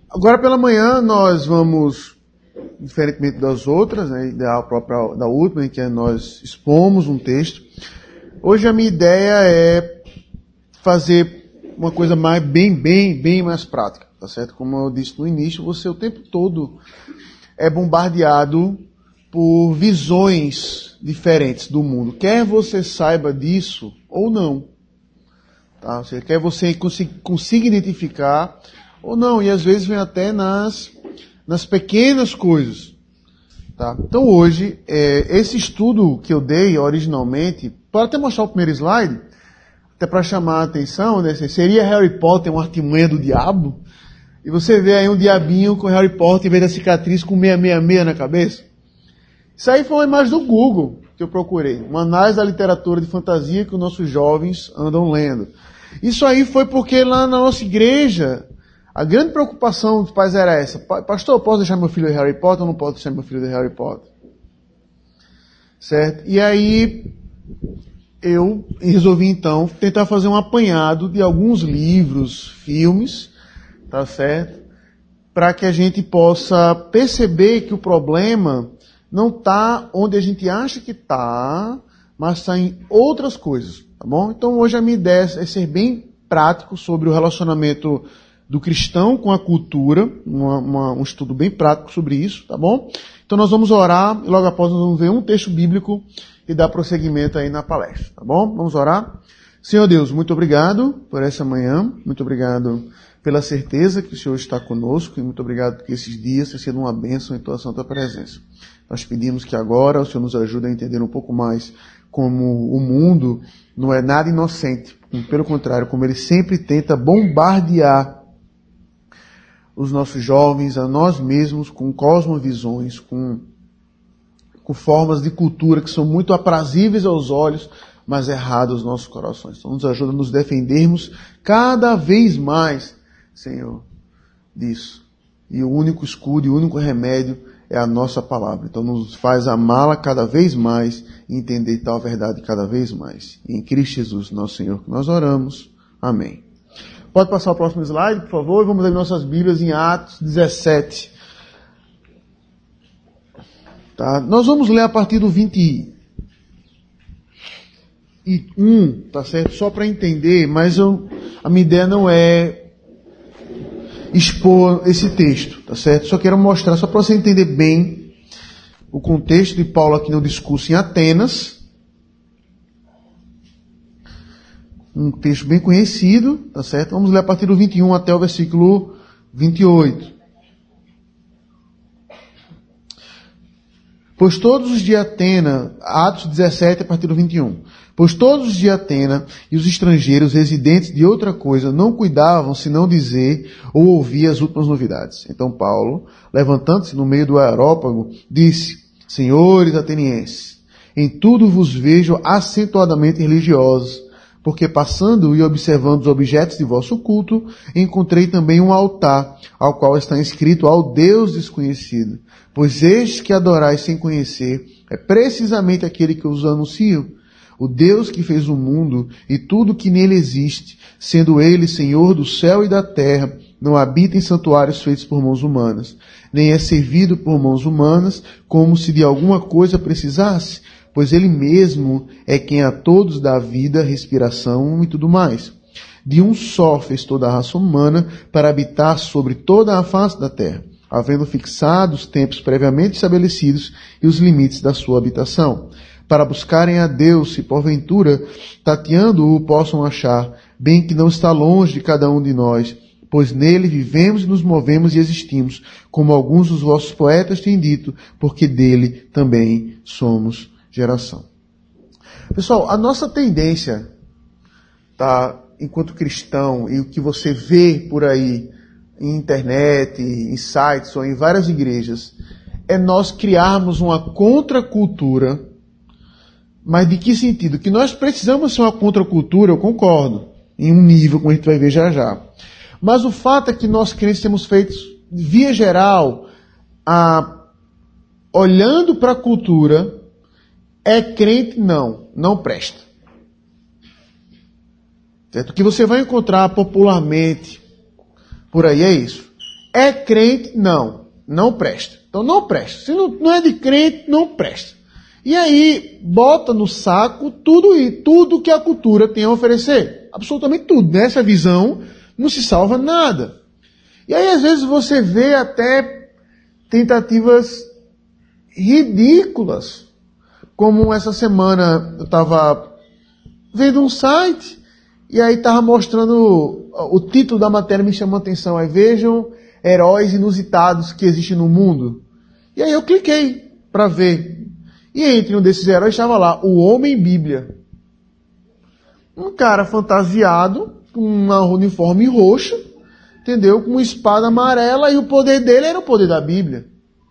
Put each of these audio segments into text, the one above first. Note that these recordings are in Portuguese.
Agora pela manhã nós vamos, diferentemente das outras, né, da última, em que nós expomos um texto, hoje a minha ideia é fazer uma coisa bem mais prática, tá certo? Como eu disse no início, você o tempo todo é bombardeado por visões diferentes do mundo. Quer você saiba disso ou não. Tá? Quer você consiga identificar ou não. E às vezes vem até nas pequenas coisas. Tá? Então hoje, esse estudo que eu dei originalmente, pode até mostrar o primeiro slide, até para chamar a atenção, né? Seria Harry Potter uma artimanha do diabo? E você vê aí um diabinho com Harry Potter em vez da cicatriz com 666 na cabeça? Isso aí foi uma imagem do Google que eu procurei. Uma análise da literatura de fantasia que os nossos jovens andam lendo. Isso aí foi porque lá na nossa igreja, a grande preocupação dos pais era essa. Pastor, eu posso deixar meu filho de Harry Potter ou não posso deixar meu filho de Harry Potter? Certo? E aí eu resolvi então tentar fazer um apanhado de alguns livros, filmes, tá certo? Para que a gente possa perceber que o problema não está onde a gente acha que está, mas está em outras coisas, tá bom? Então hoje a minha ideia é ser bem prático sobre o relacionamento do cristão com a cultura, um estudo bem prático sobre isso, tá bom? Então nós vamos orar e logo após nós vamos ver um texto bíblico e dar prosseguimento aí na palestra, tá bom? Vamos orar? Senhor Deus, muito obrigado por essa manhã, muito obrigado pela certeza que o Senhor está conosco e muito obrigado porque esses dias têm sido uma bênção em tua santa presença. Nós pedimos que agora o Senhor nos ajude a entender um pouco mais como o mundo não é nada inocente, pelo contrário, como ele sempre tenta bombardear os nossos jovens, a nós mesmos, com cosmovisões, com formas de cultura que são muito aprazíveis aos olhos, mas erradas aos nossos corações. Então nos ajuda a nos defendermos cada vez mais, Senhor, disso. E o único escudo e o único remédio é a nossa palavra. Então nos faz amá-la cada vez mais e entender tal verdade cada vez mais. E em Cristo Jesus, nosso Senhor, que nós oramos. Amém. Pode passar o próximo slide, por favor. Vamos ler nossas Bíblias em Atos 17. Tá? Nós vamos ler a partir do 21, tá certo? Só para entender, mas a minha ideia não é expor esse texto, tá certo? Só quero mostrar, só para você entender bem o contexto de Paulo aqui no discurso em Atenas. Um texto bem conhecido, tá certo? Vamos ler a partir do 21 até o versículo 28. Pois todos os de Atena, Atos 17 a partir do 21. Pois todos os de Atena e os estrangeiros residentes de outra coisa não cuidavam senão dizer ou ouvir as últimas novidades. Então Paulo, levantando-se no meio do aerópago, disse: Senhores atenienses, em tudo vos vejo acentuadamente religiosos, porque passando e observando os objetos de vosso culto, encontrei também um altar, ao qual está inscrito ao Deus desconhecido. Pois este que adorais sem conhecer é precisamente aquele que os anuncio, o Deus que fez o mundo e tudo que nele existe, sendo ele Senhor do céu e da terra, não habita em santuários feitos por mãos humanas, nem é servido por mãos humanas, como se de alguma coisa precisasse, pois ele mesmo é quem a todos dá vida, respiração e tudo mais. De um só fez toda a raça humana para habitar sobre toda a face da terra, havendo fixado os tempos previamente estabelecidos e os limites da sua habitação, para buscarem a Deus, se porventura, tateando-o, possam achar, bem que não está longe de cada um de nós, pois nele vivemos e nos movemos e existimos, como alguns dos vossos poetas têm dito, porque dele também somos geração. Pessoal, a nossa tendência, tá, enquanto cristão, e o que você vê por aí, em internet, em sites ou em várias igrejas, é nós criarmos uma contracultura. Mas de que sentido? Que nós precisamos ser uma contracultura, eu concordo, em um nível, como a gente vai ver já já. Mas o fato é que nós crentes temos feito, via geral, olhando para a cultura, é crente? Não presta. Certo? O que você vai encontrar popularmente por aí é isso. É crente? Não. Não presta. Então não presta. Se não é de crente, não presta. E aí, bota no saco tudo que a cultura tem a oferecer. Absolutamente tudo. Nessa visão, não se salva nada. E aí, às vezes, você vê até tentativas ridículas. Como essa semana eu estava vendo um site e aí estava mostrando o título da matéria, me chamou a atenção. Aí vejam heróis inusitados que existem no mundo. E aí eu cliquei para ver. E entre um desses heróis estava lá, o Homem-Bíblia. Um cara fantasiado, com um uniforme roxo, entendeu? Com uma espada amarela, e o poder dele era o poder da Bíblia.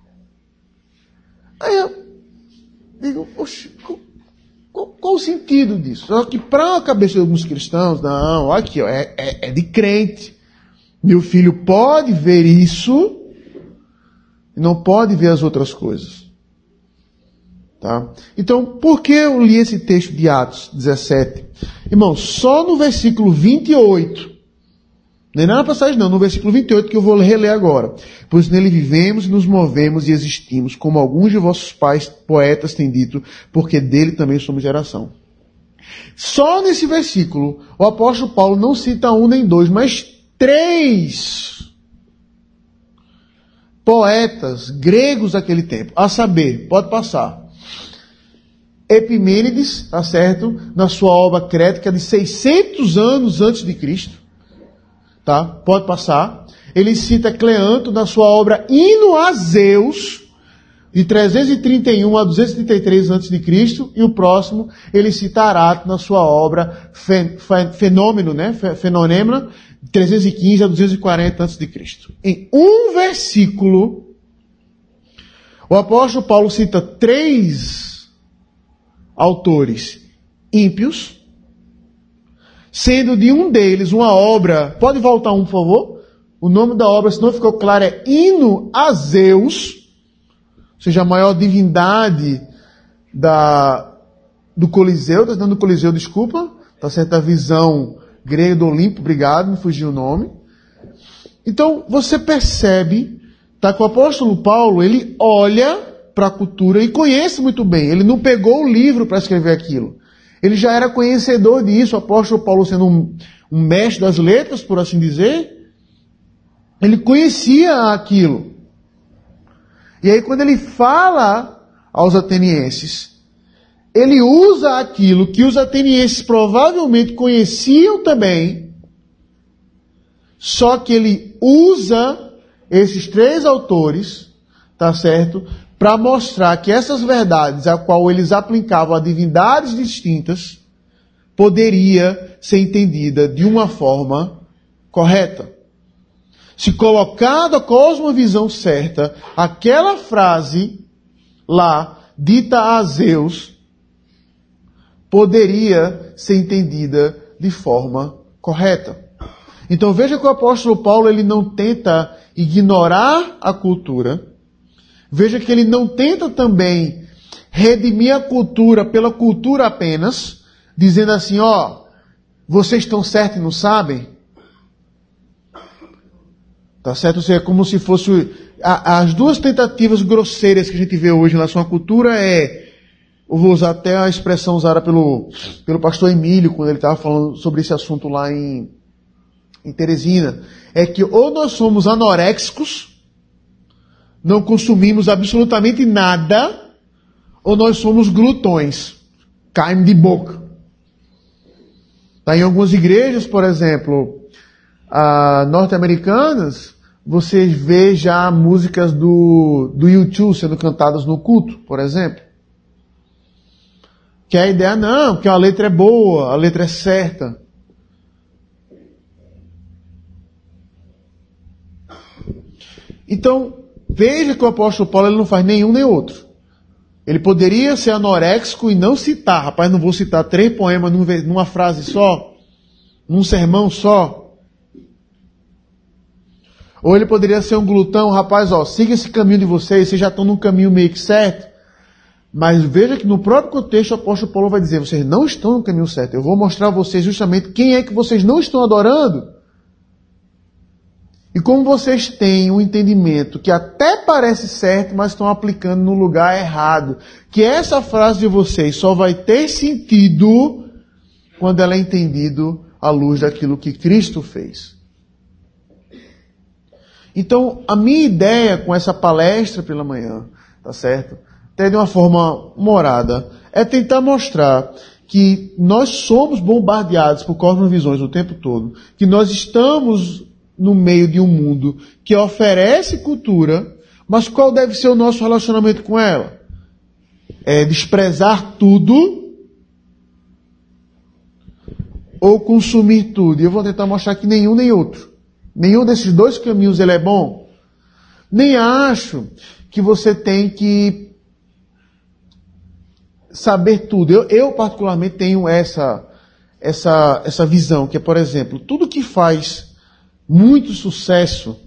Aí eu digo, oxe, qual o sentido disso? Só que para a cabeça de alguns cristãos, não, aqui ó, é de crente. Meu filho pode ver isso e não pode ver as outras coisas. Tá? Então, por que eu li esse texto de Atos 17? Irmão, só no versículo 28, nem na passagem não, no versículo 28 que eu vou reler agora. Pois nele vivemos e nos movemos e existimos, como alguns de vossos pais poetas têm dito, porque dele também somos geração. Só nesse versículo, o apóstolo Paulo não cita um nem dois, mas 3 poetas gregos daquele tempo. A saber, pode passar. Epimênides, tá certo? Na sua obra Crética de 600 anos antes de Cristo. Tá? Pode passar. Ele cita Cleanto na sua obra Hino a Zeus, de 331 a 233 a.C., e o próximo, ele cita Arato na sua obra Fenômeno, né? Fenômeno, de 315 a 240 a.C. Em um versículo, o apóstolo Paulo cita 3 autores ímpios, sendo de um deles uma obra, pode voltar um, por favor? O nome da obra, se não ficou claro, é Hino a Zeus, ou seja, a maior divindade do Coliseu, está dando Coliseu, desculpa, está certo, a visão grega do Olimpo, obrigado, me fugiu o nome. Então, você percebe, tá, que o apóstolo Paulo, ele olha para a cultura e conhece muito bem, ele não pegou o livro para escrever aquilo. Ele já era conhecedor disso, o apóstolo Paulo sendo um mestre das letras, por assim dizer, ele conhecia aquilo. E aí quando ele fala aos atenienses, ele usa aquilo que os atenienses provavelmente conheciam também, só que ele usa esses 3 autores, tá certo? Para mostrar que essas verdades, a qual eles aplicavam a divindades distintas, poderia ser entendida de uma forma correta. Se colocado a cosmovisão certa, aquela frase lá, dita a Zeus, poderia ser entendida de forma correta. Então veja que o apóstolo Paulo, ele não tenta ignorar a cultura. Veja que ele não tenta também redimir a cultura pela cultura apenas, dizendo assim, ó, vocês estão certos e não sabem. Tá certo? Ou seja, como se fosse as 2 tentativas grosseiras que a gente vê hoje em relação à cultura eu vou usar até a expressão usada pelo pastor Emílio, quando ele estava falando sobre esse assunto lá em Teresina, é que ou nós somos anoréxicos, não consumimos absolutamente nada, ou nós somos glutões, carne de boca. Tá, em algumas igrejas, por exemplo, norte-americanas, você vê já músicas do U2 sendo cantadas no culto, por exemplo. Que a ideia não, que a letra é boa, a letra é certa. Então, veja que o apóstolo Paulo, ele não faz nenhum nem outro. Ele poderia ser anoréxico e não citar. Rapaz, não vou citar 3 poemas numa frase só, num sermão só. Ou ele poderia ser um glutão, rapaz, ó, siga esse caminho de vocês já estão num caminho meio que certo. Mas veja que no próprio contexto o apóstolo Paulo vai dizer, vocês não estão no caminho certo. Eu vou mostrar a vocês justamente quem é que vocês não estão adorando. E como vocês têm um entendimento que até parece certo, mas estão aplicando no lugar errado, que essa frase de vocês só vai ter sentido quando ela é entendida à luz daquilo que Cristo fez. Então, a minha ideia com essa palestra pela manhã, tá certo? Até de uma forma humorada, é tentar mostrar que nós somos bombardeados por cosmovisões o tempo todo, que nós estamos no meio de um mundo que oferece cultura, mas qual deve ser o nosso relacionamento com ela? É desprezar tudo ou consumir tudo? E eu vou tentar mostrar que nenhum nem outro. Nenhum desses dois caminhos ele é bom. Nem acho que você tem que saber tudo. Eu particularmente tenho essa visão, que é, por exemplo, tudo que faz muito sucesso,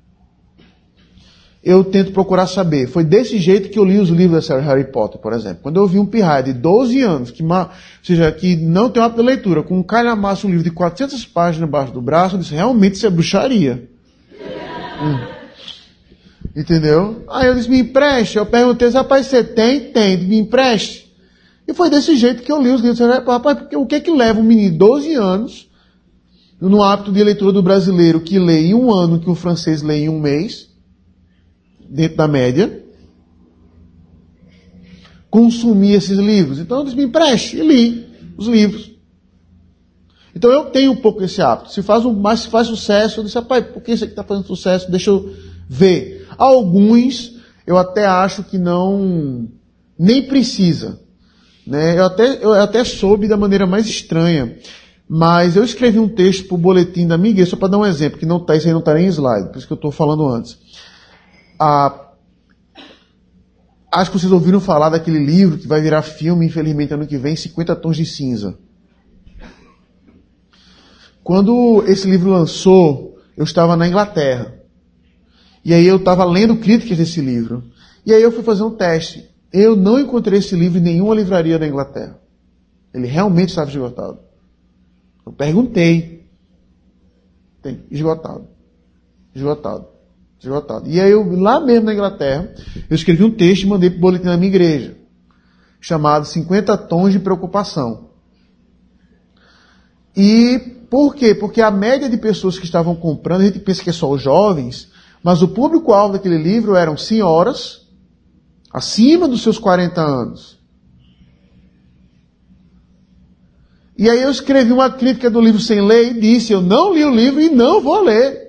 eu tento procurar saber. Foi desse jeito que eu li os livros da série Harry Potter, por exemplo. Quando eu vi um pirraia de 12 anos, que não tem hábito de leitura, com um calhamaço, um livro de 400 páginas embaixo do braço, eu disse, realmente isso é bruxaria. Entendeu? Aí eu disse, me empreste. Eu perguntei, rapaz, você tem? Tem, me empreste. E foi desse jeito que eu li os livros. Rapaz, porque o que é que leva um menino de 12 anos, no hábito de leitura do brasileiro, que lê em um ano, que o francês lê em um mês, dentro da média, consumir esses livros? Então eu disse, me empreste, e li os livros. Então eu tenho um pouco esse hábito. Se faz sucesso, eu disse, rapaz, por que isso aqui está fazendo sucesso? Deixa eu ver. Alguns, eu até acho que nem precisa. Né? Eu até soube da maneira mais estranha. Mas eu escrevi um texto para o boletim da minha igreja, só para dar um exemplo, que isso aí não está nem em slide, por isso que eu estou falando antes. Acho que vocês ouviram falar daquele livro que vai virar filme, infelizmente, ano que vem, 50 Tons de Cinza. Quando esse livro lançou, eu estava na Inglaterra. E aí eu estava lendo críticas desse livro. E aí eu fui fazer um teste. Eu não encontrei esse livro em nenhuma livraria da Inglaterra. Ele realmente estava esgotado. Eu perguntei. Tem, esgotado. E aí eu, lá mesmo na Inglaterra, eu escrevi um texto e mandei para o boletim da minha igreja, chamado 50 Tons de Preocupação. E por quê? Porque a média de pessoas que estavam comprando, a gente pensa que é só os jovens, mas o público-alvo daquele livro eram senhoras acima dos seus 40 anos. E aí eu escrevi uma crítica do livro sem ler e disse, eu não li o livro e não vou ler.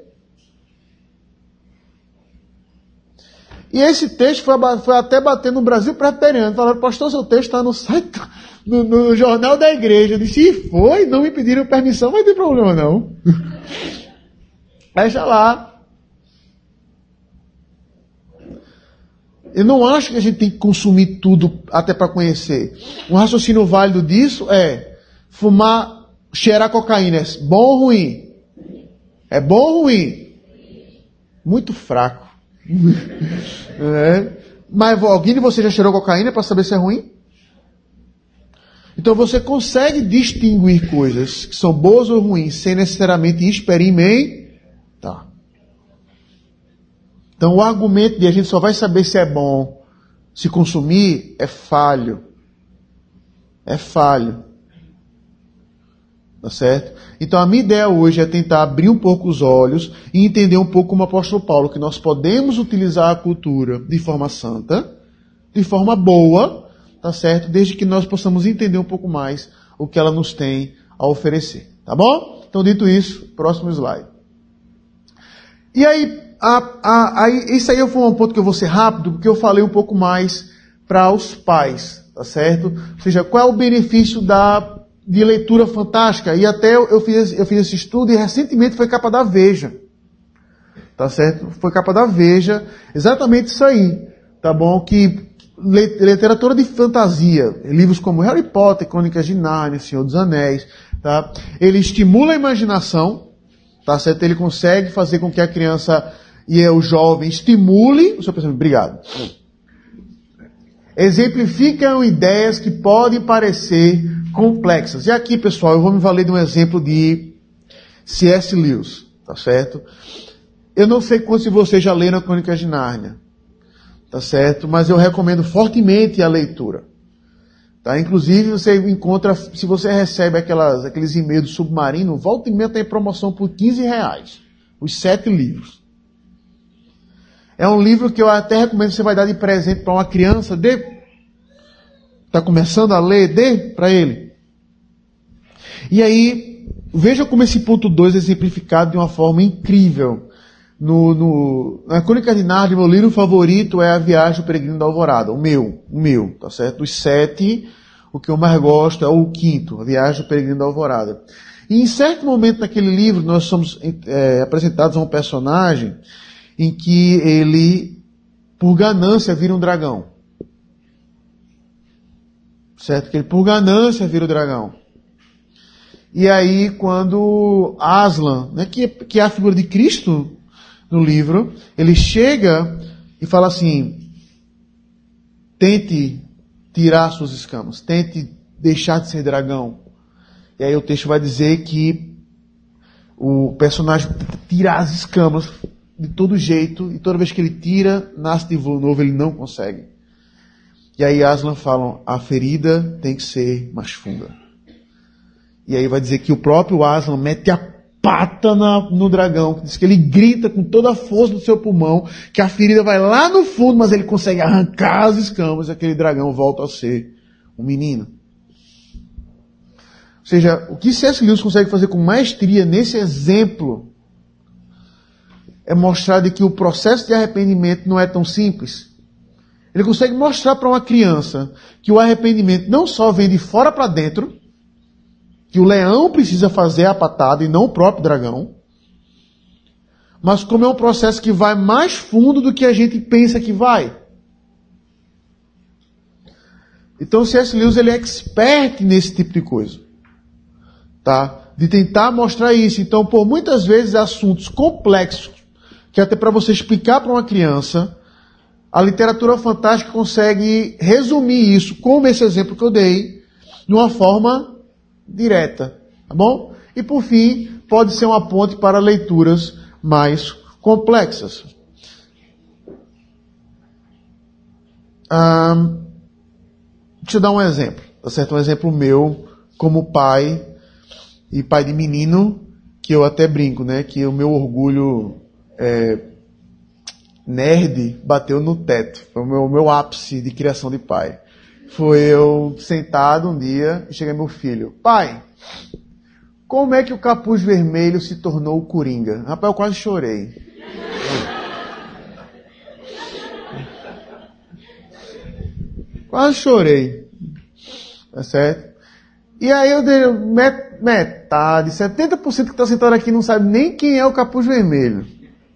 E esse texto foi até bater no Brasil Presbiteriano. Falaram, pastor, seu texto está no site, no jornal da igreja. Eu disse, e foi, não me pediram permissão, mas não tem problema não. Deixa lá. Eu não acho que a gente tem que consumir tudo até para conhecer. Um raciocínio válido disso é fumar, cheirar cocaína. É bom ou ruim? É bom ou ruim? Muito fraco. Mas alguém de vocês já cheirou cocaína para saber se é ruim? Então você consegue distinguir coisas que são boas ou ruins sem necessariamente experimentar. Então o argumento de a gente só vai saber se é bom se consumir é falho. É falho. Tá certo? Então a minha ideia hoje é tentar abrir um pouco os olhos e entender um pouco como o apóstolo Paulo, que nós podemos utilizar a cultura de forma santa, de forma boa, tá certo? Desde que nós possamos entender um pouco mais o que ela nos tem a oferecer. Tá bom? Então dito isso, próximo slide. E aí, isso aí foi um ponto que eu vou ser rápido, porque eu falei um pouco mais para os pais, tá certo? Ou seja, qual é o benefício de leitura fantástica? E até eu fiz esse estudo e recentemente foi capa da Veja. Tá certo? Foi capa da Veja, exatamente isso aí. Tá bom? Que literatura de fantasia, livros como Harry Potter, Crônicas de Nárnia, Senhor dos Anéis, tá? Ele estimula a imaginação, tá certo? Ele consegue fazer com que a criança e o jovem estimule o seu pensamento. Obrigado. Exemplificam ideias que podem parecer complexas. E aqui, pessoal, eu vou me valer de um exemplo de C.S. Lewis, tá certo? Eu não sei quantos de vocês já leram a Crônicas de Nárnia, tá certo? Mas eu recomendo fortemente a leitura. Tá? Inclusive, você encontra, se você recebe aqueles e-mails do Submarino, volta e meia tem promoção por R$15. Os 7 livros. É um livro que eu até recomendo que você vai dar de presente para uma criança. Está começando a ler, dê para ele. E aí, veja como esse ponto 2 é exemplificado de uma forma incrível. Na Crônica de Nárnia, meu livro favorito é A Viagem do Peregrino da Alvorada. O meu, tá certo? Dos 7, o que eu mais gosto é o 5º, A Viagem do Peregrino da Alvorada. E em certo momento naquele livro, nós somos apresentados a um personagem em que ele, por ganância, vira um dragão. Certo? Que ele, por ganância, vira o dragão. E aí, quando Aslan, né, que é a figura de Cristo no livro, ele chega e fala assim: tente tirar suas escamas, tente deixar de ser dragão. E aí o texto vai dizer que o personagem tira as escamas de todo jeito, e toda vez que ele tira, nasce de novo, ele não consegue. E aí Aslan fala: a ferida tem que ser mais funda. E aí vai dizer que o próprio Aslan mete a pata no dragão, diz que ele grita com toda a força do seu pulmão, que a ferida vai lá no fundo, mas ele consegue arrancar as escamas, e aquele dragão volta a ser um menino. Ou seja, o que C.S. Lewis consegue fazer com maestria nesse exemplo é mostrar de que o processo de arrependimento não é tão simples. Ele consegue mostrar para uma criança que o arrependimento não só vem de fora para dentro, que o leão precisa fazer a patada e não o próprio dragão, mas como é um processo que vai mais fundo do que a gente pensa que vai. Então o C.S. Lewis ele é expert nesse tipo de coisa. Tá? De tentar mostrar isso. Então, por muitas vezes assuntos complexos, que até para você explicar para uma criança, a literatura fantástica consegue resumir isso, como esse exemplo que eu dei, de uma forma direta, tá bom? E por fim, pode ser uma ponte para leituras mais complexas. Deixa eu dar um exemplo, tá certo? Um exemplo meu, como pai, e pai de menino, que eu até brinco, né? Que o meu orgulho nerd bateu no teto. Foi o meu ápice de criação de pai. Foi eu sentado um dia e cheguei meu filho: pai, como é que o Capuz Vermelho se tornou o Coringa? Rapaz, eu quase chorei. Quase chorei. Tá certo? E aí eu dei metade, 70% que está sentado aqui não sabe nem quem é o Capuz Vermelho.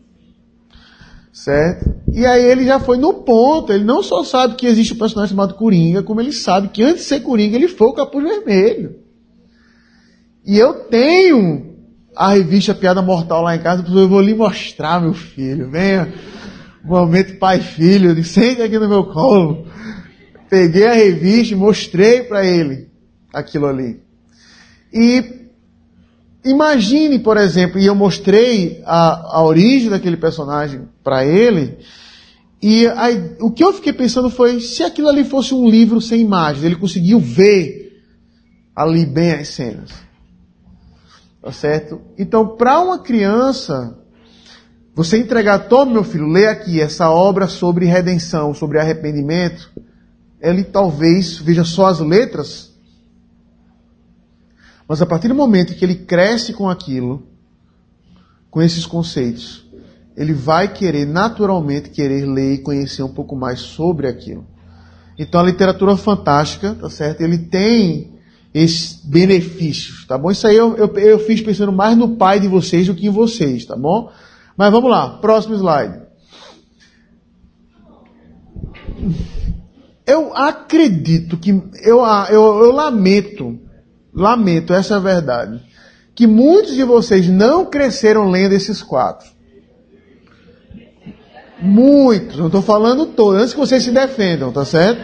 Certo? E aí ele já foi no ponto, ele não só sabe que existe um personagem chamado Coringa, como ele sabe que antes de ser Coringa ele foi o Capuz Vermelho. E eu tenho a revista Piada Mortal lá em casa, eu vou lhe mostrar, meu filho. Venha, momento pai e filho, sente aqui no meu colo. Peguei a revista e mostrei para ele aquilo ali. E imagine, por exemplo, e eu mostrei a origem daquele personagem para ele, e aí, o que eu fiquei pensando foi, se aquilo ali fosse um livro sem imagens, ele conseguiu ver ali bem as cenas. Tá certo? Então, para uma criança, você entregar: tome, meu filho, lê aqui essa obra sobre redenção, sobre arrependimento, ele talvez veja só as letras, mas a partir do momento que ele cresce com aquilo, com esses conceitos, ele vai querer, naturalmente, querer ler e conhecer um pouco mais sobre aquilo. Então a literatura fantástica, tá certo? Ele tem esses benefícios, tá bom? Isso aí eu fiz pensando mais no pai de vocês do que em vocês, tá bom? Mas vamos lá, próximo slide. Eu acredito que, eu lamento, essa é a verdade, que muitos de vocês não cresceram lendo esses 4. Muitos, não estou falando todos, antes que vocês se defendam, tá certo?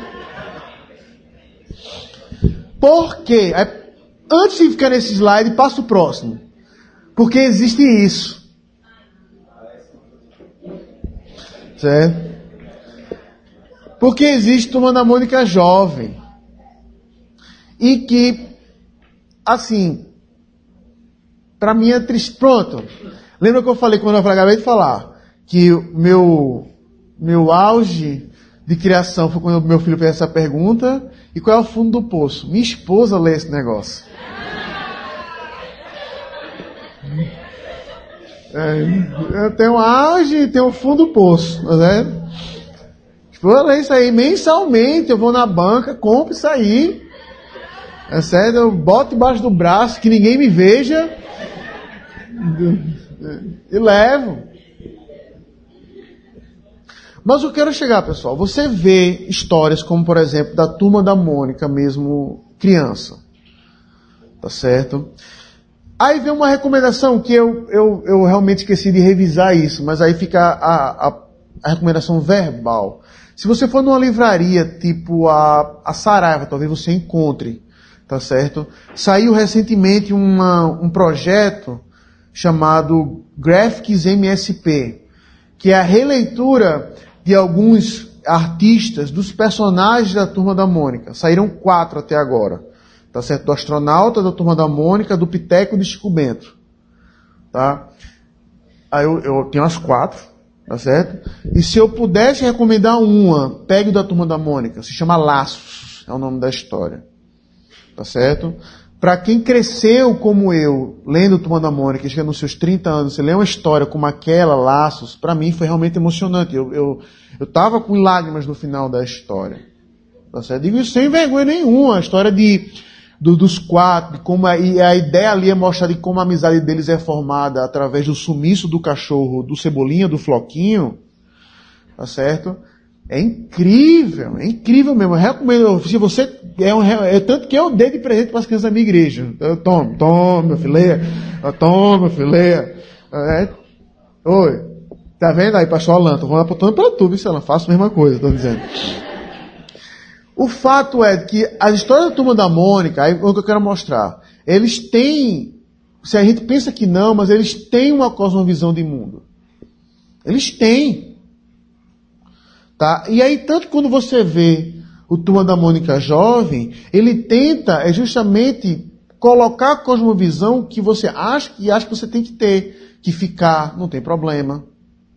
Por quê? Antes de ficar nesse slide, passa o próximo. Porque existe isso. Certo? Porque existe Turma da Mônica jovem. E que, assim, pra mim é triste. Pronto. Lembra que eu falei, quando eu acabei de falar, que o meu auge de criação foi quando meu filho fez essa pergunta. E qual é o fundo do poço? Minha esposa lê esse negócio. Eu tenho auge e tenho fundo do poço. Né? Vou ler isso aí mensalmente. Eu vou na banca, compro isso aí. É sério, eu boto embaixo do braço, que ninguém me veja. E levo. Mas eu quero chegar, pessoal. Você vê histórias como, por exemplo, da Turma da Mônica, mesmo criança. Tá certo? Aí vem uma recomendação que eu realmente esqueci de revisar isso, mas aí fica a recomendação verbal. Se você for numa livraria tipo a Saraiva, talvez você encontre, tá certo? Saiu recentemente um projeto chamado Graphics MSP, que é a releitura de alguns artistas dos personagens da Turma da Mônica. Saíram 4 até agora. Tá certo? Do Astronauta, da Turma da Mônica, do Piteco e do Chico Bento. Tá? Aí eu tenho as 4, tá certo? E se eu pudesse recomendar uma, pegue o da Turma da Mônica. Se chama Laços, é o nome da história. Tá certo? Para quem cresceu como eu, lendo Turma da Mônica, chega nos seus 30 anos, você lê uma história como aquela, Laços, para mim foi realmente emocionante. Eu tava com lágrimas no final da história. Tá certo? Digo isso sem vergonha nenhuma. A história dos 4, de como a ideia ali é mostrar de como a amizade deles é formada através do sumiço do cachorro, do Cebolinha, do Floquinho. Tá certo? É incrível mesmo. Eu recomendo, se você tanto que eu dei de presente para as crianças da minha igreja. Toma, meu filé. Toma, meu filé. Oi. Tá vendo aí, pastor Alan? Tô falando para tu, viu, Alan? Faço a mesma coisa, tô dizendo. O fato é que as histórias da Turma da Mônica, aí é o que eu quero mostrar, eles têm, se a gente pensa que não, mas eles têm uma cosmovisão de mundo. Eles têm. Tá? E aí, tanto quando você vê o Turma da Mônica jovem, ele tenta justamente colocar a cosmovisão que você acha que você tem que ter, que ficar, não tem problema.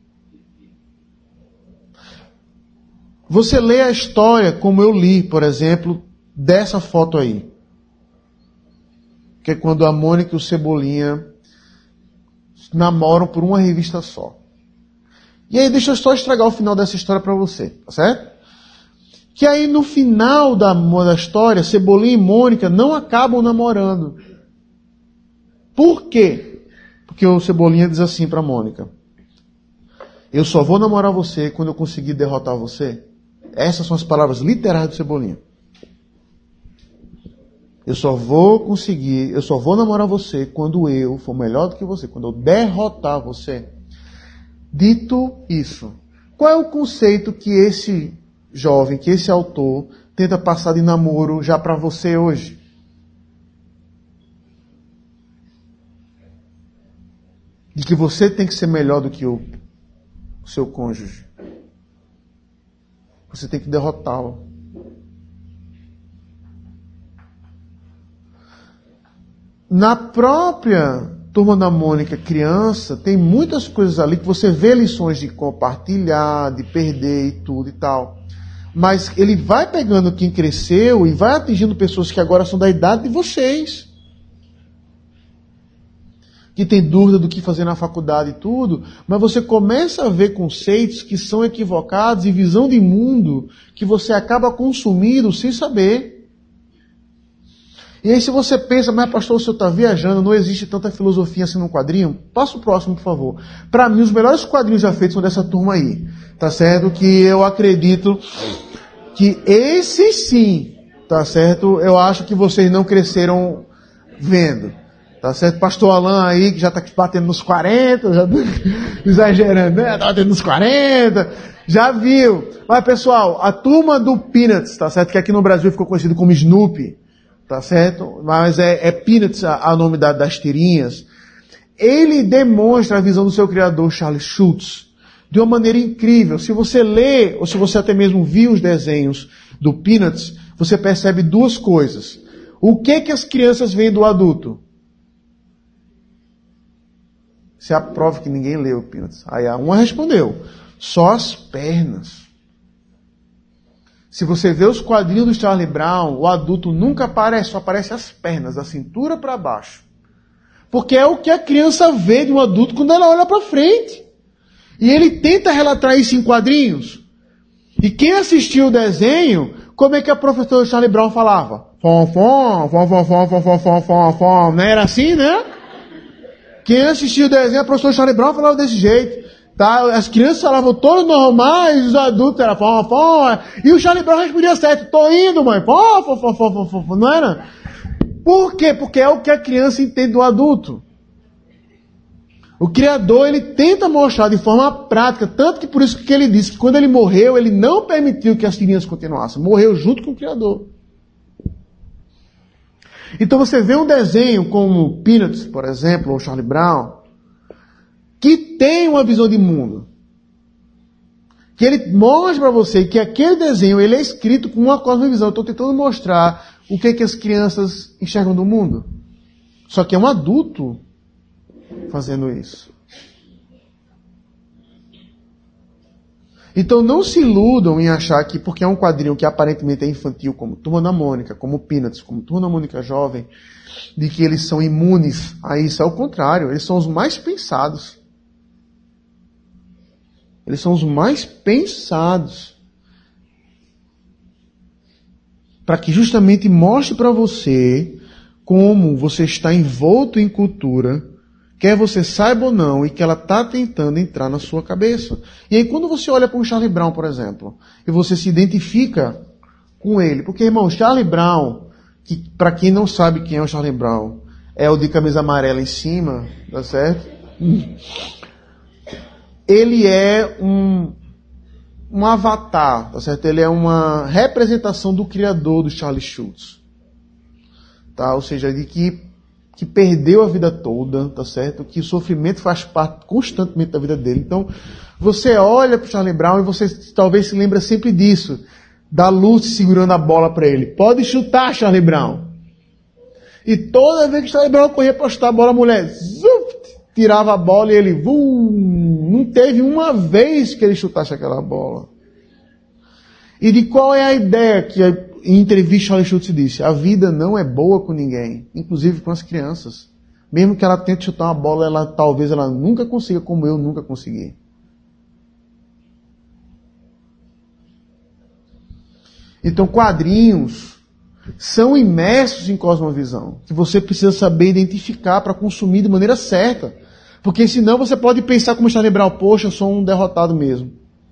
Você lê a história como eu li, por exemplo, dessa foto aí. Que é quando a Mônica e o Cebolinha namoram por uma revista só. E aí deixa eu só estragar o final dessa história para você, tá certo? Que aí no final da história, Cebolinha e Mônica não acabam namorando. Por quê? Porque o Cebolinha diz assim para Mônica: eu só vou namorar você quando eu conseguir derrotar você. Essas são as palavras literais do Cebolinha. Eu só vou namorar você quando eu for melhor do que você, quando eu derrotar você. Dito isso, qual é o conceito que esse jovem, que esse autor tenta passar de namoro já para você hoje? De que você tem que ser melhor do que o seu cônjuge. Você tem que derrotá-lo. Na própria Turma da Mônica criança, tem muitas coisas ali que você vê lições de compartilhar, de perder e tudo e tal. Mas ele vai pegando quem cresceu e vai atingindo pessoas que agora são da idade de vocês. Que tem dúvida do que fazer na faculdade e tudo, mas você começa a ver conceitos que são equivocados e visão de mundo que você acaba consumindo sem saber. E aí se você pensa, mas pastor, o senhor está viajando, não existe tanta filosofia assim no quadrinho? Passa o próximo, por favor. Para mim, os melhores quadrinhos já feitos são dessa turma aí. Tá certo? Que eu acredito que esse sim, tá certo? Eu acho que vocês não cresceram vendo. Tá certo? Pastor Alan aí, que já está batendo nos 40, já exagerando, né? Tá batendo nos 40, já viu. Mas pessoal, a turma do Peanuts, tá certo? Que aqui no Brasil ficou conhecido como Snoopy. Tá certo? Mas é Peanuts a nome das tirinhas. Ele demonstra a visão do seu criador, Charles Schulz, de uma maneira incrível. Se você lê, ou se você até mesmo viu os desenhos do Peanuts, você percebe duas coisas. O que as crianças veem do adulto? Isso é a prova que ninguém leu o Peanuts. Aí a uma respondeu, só as pernas. Se você vê os quadrinhos do Charlie Brown, o adulto nunca aparece, só aparece as pernas, da cintura para baixo. Porque é o que a criança vê de um adulto quando ela olha para frente. E ele tenta relatar isso em quadrinhos. E quem assistiu o desenho, como é que a professora Charlie Brown falava? Fom, fom, fom, fom, fom, fom, fom, fom, fom, fom. Não era assim, né? Quem assistiu o desenho, a professora Charlie Brown falava desse jeito. Tá? As crianças falavam todos normais, os adultos eram fom, fom. E o Charlie Brown respondia certo. Tô indo, mãe. Fom, fom, fom, fom, fom, fom. Não era? Por quê? Porque é o que a criança entende do adulto. O Criador, ele tenta mostrar de forma prática, tanto que por isso que ele disse que quando ele morreu, ele não permitiu que as crianças continuassem. Morreu junto com o Criador. Então você vê um desenho como Peanuts, por exemplo, ou Charlie Brown, que tem uma visão de mundo. Que ele mostra para você que aquele desenho, ele é escrito com uma cosmovisão. Eu estou tentando mostrar o que as crianças enxergam do mundo. Só que é um adulto fazendo isso. Então não se iludam em achar que porque é um quadrinho que aparentemente é infantil, como Turma da Mônica, como Peanuts, como Turma da Mônica Jovem, de que eles são imunes a isso. É o contrário, eles são os mais pensados. Eles são os mais pensados. Para que justamente mostre para você como você está envolto em cultura, quer você saiba ou não, e que ela está tentando entrar na sua cabeça. E aí quando você olha para um Charlie Brown, por exemplo, e você se identifica com ele, porque, irmão, Charlie Brown, que para quem não sabe quem é o Charlie Brown, é o de camisa amarela em cima, tá certo? Ele é um avatar, tá certo? Ele é uma representação do criador do Charlie Schultz. Tá? Ou seja, de que perdeu a vida toda, tá certo? Que o sofrimento faz parte constantemente da vida dele. Então, você olha para o Charlie Brown e você talvez se lembra sempre disso. Da Lucy segurando a bola para ele. Pode chutar, Charlie Brown. E toda vez que Charlie Brown corria para chutar a bola, a mulher tirava a bola e ele não teve uma vez que ele chutasse aquela bola. E de qual é a ideia que em entrevista Charlie Schultz disse? A vida não é boa com ninguém, inclusive com as crianças. Mesmo que ela tente chutar uma bola, talvez ela nunca consiga, como eu nunca consegui. Então quadrinhos são imersos em cosmovisão, que você precisa saber identificar para consumir de maneira certa. Porque senão você pode pensar como Charlie Brown, poxa, eu sou um derrotado mesmo.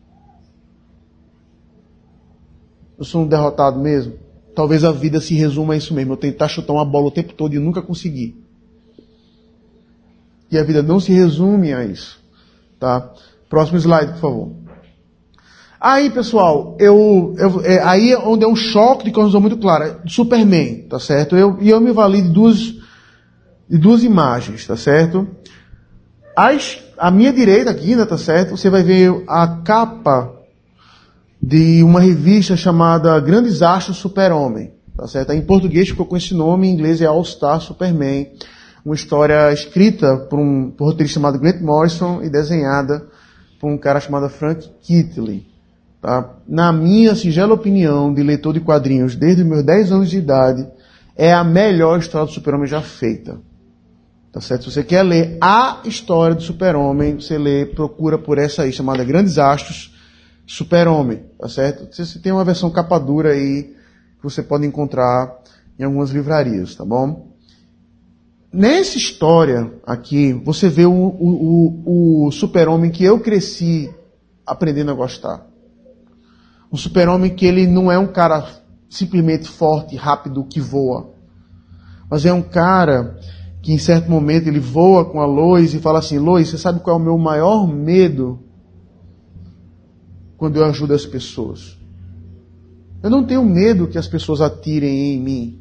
Eu sou um derrotado mesmo. Talvez a vida se resuma a isso mesmo. Eu tentar chutar uma bola o tempo todo e nunca consegui. E a vida não se resume a isso. Tá? Próximo slide, por favor. Aí, pessoal, aí é onde é um choque de cosmovisão muito clara. Superman, tá certo? E eu me vali de duas imagens, tá certo? À minha direita aqui, né, tá certo? Você vai ver a capa de uma revista chamada Grandes Astros Super-Homem, tá certo? Em português ficou com esse nome, em inglês é All Star Superman. Uma história escrita por um roteirista chamado Grant Morrison e desenhada por um cara chamado Frank Kittley. Tá? Na minha singela opinião de leitor de quadrinhos, desde os meus 10 anos de idade, é a melhor história do Super-Homem já feita. Tá certo? Se você quer ler a história do Super-Homem, você procura por essa aí, chamada Grandes Astros Super-Homem. Tá certo? Você tem uma versão capa dura aí, que você pode encontrar em algumas livrarias, tá bom? Nessa história aqui, você vê o Super-Homem que eu cresci aprendendo a gostar. Um Super-Homem que ele não é um cara simplesmente forte, rápido, que voa. Mas é um cara que em certo momento ele voa com a Lois e fala assim, Lois, você sabe qual é o meu maior medo quando eu ajudo as pessoas? Eu não tenho medo que as pessoas atirem em mim.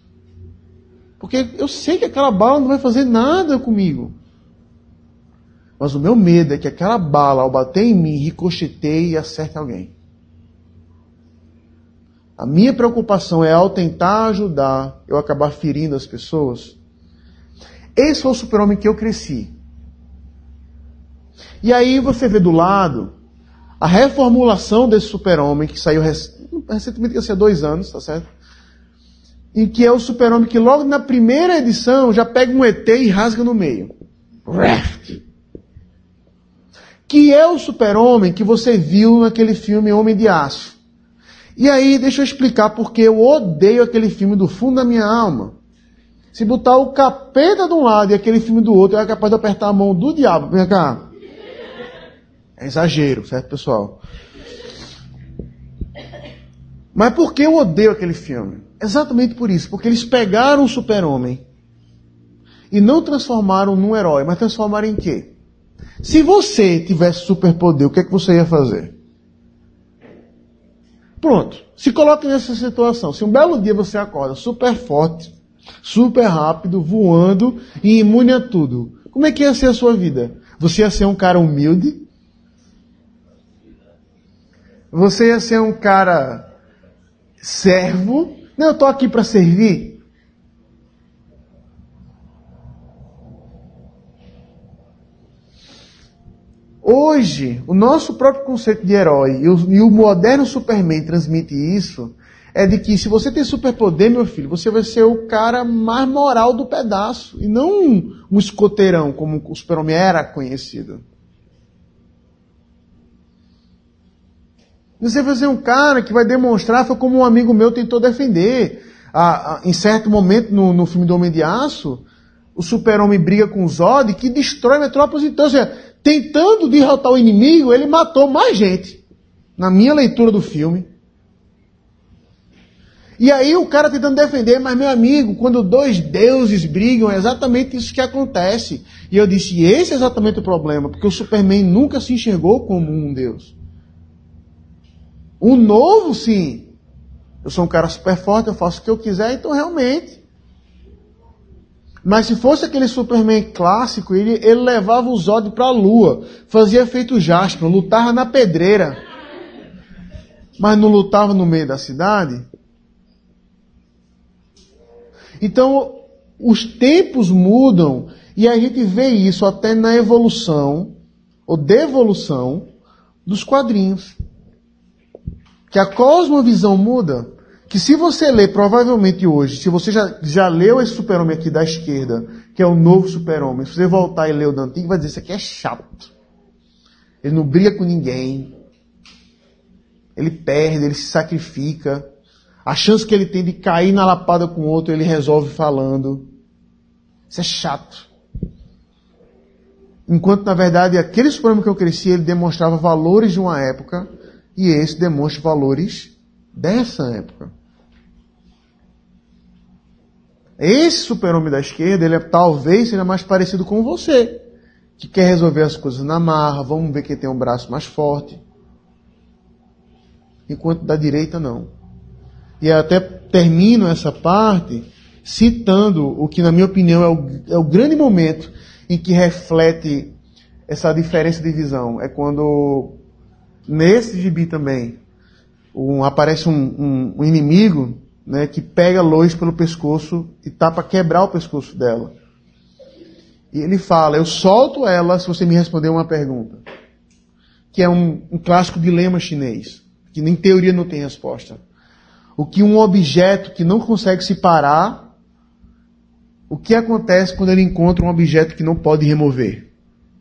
Porque eu sei que aquela bala não vai fazer nada comigo. Mas o meu medo é que aquela bala, ao bater em mim, ricocheteie e acerte alguém. A minha preocupação é, ao tentar ajudar, eu acabar ferindo as pessoas. Esse foi o super-homem que eu cresci. E aí você vê do lado a reformulação desse super-homem que saiu recentemente, que há 2 anos, tá certo? Em que é o super-homem que logo na primeira edição já pega um ET e rasga no meio. Que é o super-homem que você viu naquele filme Homem de Aço. E aí, deixa eu explicar porque eu odeio aquele filme do fundo da minha alma. Se botar o capeta de um lado e aquele filme do outro, eu é capaz de apertar a mão do diabo. Vem cá. É exagero, certo, pessoal? Mas por que eu odeio aquele filme? Exatamente por isso. Porque eles pegaram o super-homem e não transformaram num herói, mas transformaram em quê? Se você tivesse superpoder, o que é que você ia fazer? Pronto. Se coloque nessa situação. Se um belo dia você acorda super forte, super rápido, voando e imune a tudo, como é que ia ser a sua vida? Você ia ser um cara humilde? Você ia ser um cara servo? Não, eu estou aqui para servir. Hoje, o nosso próprio conceito de herói e o moderno Superman transmite isso, é de que se você tem superpoder, meu filho, você vai ser o cara mais moral do pedaço, e não um escoteirão, como o Super-Homem era conhecido. Você vai ser um cara que vai demonstrar, foi como um amigo meu tentou defender. Em certo momento, no filme do Homem de Aço, o Super-Homem briga com o Zod, que destrói Metrópolis. Então, ou seja, tentando derrotar o inimigo, ele matou mais gente. Na minha leitura do filme. E aí o cara tentando defender, mas meu amigo, quando 2 deuses brigam, é exatamente isso que acontece. E eu disse, esse é exatamente o problema, porque o Superman nunca se enxergou como um deus. O novo, sim. Eu sou um cara super forte, eu faço o que eu quiser, então realmente. Mas se fosse aquele Superman clássico, ele levava o Zod para a lua, fazia feito Jasper, lutava na pedreira, mas não lutava no meio da cidade. Então, os tempos mudam e a gente vê isso até na evolução ou devolução dos quadrinhos. Que a cosmovisão muda. Que se você ler, provavelmente hoje, se você já leu esse super-homem aqui da esquerda, que é o novo super-homem, se você voltar e ler o da antiga, vai dizer, isso aqui é chato. Ele não briga com ninguém. Ele perde, ele se sacrifica. A chance que ele tem de cair na lapada com o outro, ele resolve falando. Isso é chato. Enquanto, na verdade, aquele super-homem que eu cresci, ele demonstrava valores de uma época, e esse demonstra valores dessa época. Esse super-homem da esquerda, ele talvez seja mais parecido com você, que quer resolver as coisas na marra, vamos ver quem tem um braço mais forte. Enquanto da direita, não. E eu até termino essa parte citando o que, na minha opinião, é o grande momento em que reflete essa diferença de visão. É quando, nesse gibi também, aparece um inimigo, né, que pega Lois pelo pescoço e tá para quebrar o pescoço dela. E ele fala, eu solto ela se você me responder uma pergunta. Que é um clássico dilema chinês, que em teoria não tem resposta. O que um objeto que não consegue se parar, o que acontece quando ele encontra um objeto que não pode remover?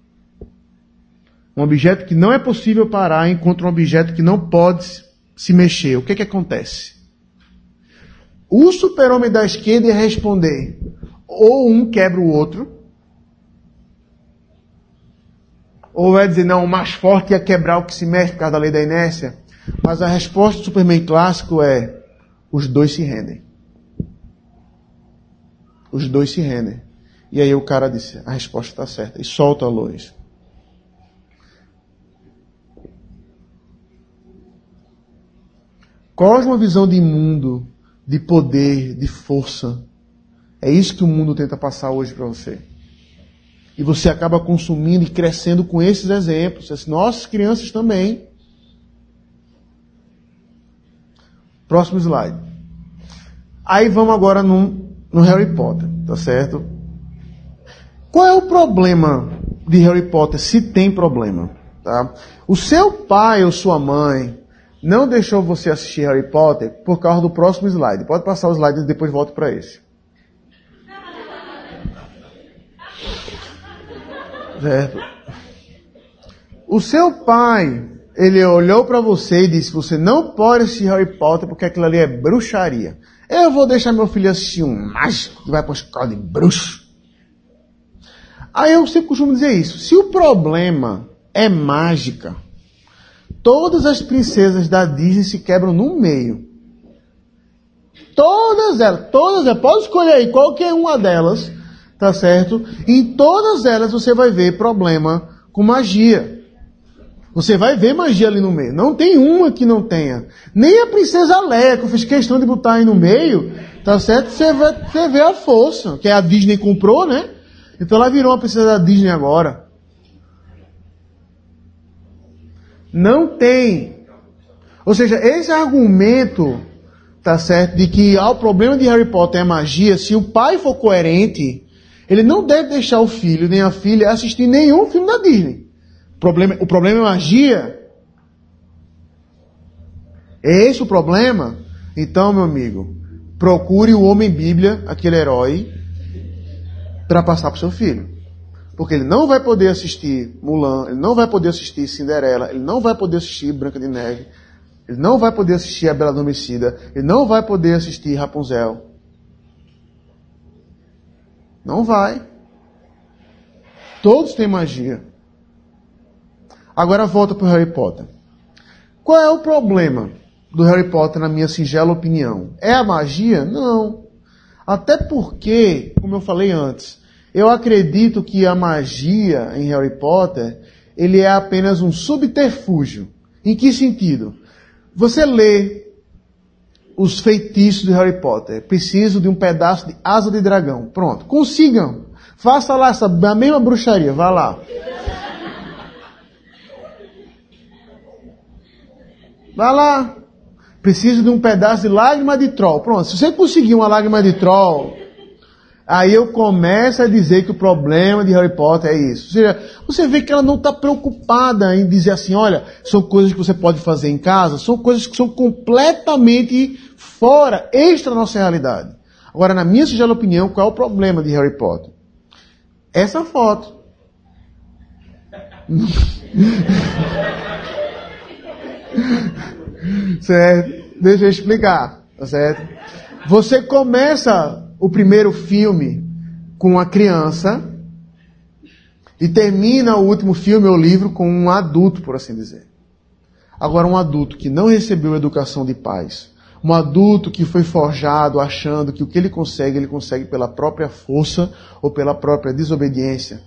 Um objeto que não é possível parar encontra um objeto que não pode se mexer. O que é que acontece? O super-homem da esquerda ia responder, ou um quebra o outro, ou vai dizer, não, o mais forte ia quebrar o que se mexe por causa da lei da inércia. Mas a resposta do Superman clássico é, os dois se rendem. Os dois se rendem. E aí o cara disse, a resposta está certa. E solta a Lois. Cosmovisão de mundo, de poder, de força. É isso que o mundo tenta passar hoje para você. E você acaba consumindo e crescendo com esses exemplos. As nossas crianças também. Próximo slide. Aí vamos agora no Harry Potter, tá certo? Qual é o problema de Harry Potter, se tem problema? Tá? O seu pai ou sua mãe não deixou você assistir Harry Potter por causa do próximo slide. Pode passar o slide e depois volto para esse. Certo? O seu pai, ele olhou para você e disse, você não pode assistir Harry Potter porque aquilo ali é bruxaria. Eu vou deixar meu filho assistir um mágico que vai para a escola de bruxo. Aí eu sempre costumo dizer isso. Se o problema é mágica, todas as princesas da Disney se quebram no meio. Todas elas. Pode escolher aí qualquer uma delas, tá certo? Em todas elas você vai ver problema com magia. Você vai ver magia ali no meio. Não tem uma que não tenha. Nem a princesa Leia, que eu fiz questão de botar aí no meio, tá certo? Você vê a força, que a Disney comprou, né? Então ela virou uma princesa da Disney agora. Não tem. Ou seja, esse argumento, tá certo, de que o problema de Harry Potter é magia, se o pai for coerente, ele não deve deixar o filho nem a filha assistir nenhum filme da Disney. O problema é magia. É esse o problema? Então, meu amigo, procure o Homem-Bíblia, aquele herói, para passar para o seu filho. Porque ele não vai poder assistir Mulan, ele não vai poder assistir Cinderela, ele não vai poder assistir Branca de Neve, ele não vai poder assistir A Bela Adormecida, ele não vai poder assistir Rapunzel. Não vai. Todos têm magia. Agora volta para o Harry Potter. Qual é o problema do Harry Potter, na minha singela opinião? É a magia? Não. Até porque, como eu falei antes, eu acredito que a magia em Harry Potter, ele é apenas um subterfúgio. Em que sentido? Você lê os feitiços de Harry Potter. Preciso de um pedaço de asa de dragão. Pronto. Consigam. Faça lá a mesma bruxaria. Vá lá. Vá lá. Preciso de um pedaço de lágrima de troll. Pronto. Se você conseguir uma lágrima de troll, aí eu começo a dizer que o problema de Harry Potter é isso. Ou seja, você vê que ela não está preocupada em dizer assim, olha, são coisas que você pode fazer em casa, são coisas que são completamente fora, extra da nossa realidade. Agora, na minha singela opinião, qual é o problema de Harry Potter? Essa foto. Certo? Deixa eu explicar, tá certo? Você começa o primeiro filme com uma criança e termina o último filme ou livro com um adulto, por assim dizer. Agora, um adulto que não recebeu educação de pais, um adulto que foi forjado achando que o que ele consegue pela própria força ou pela própria desobediência.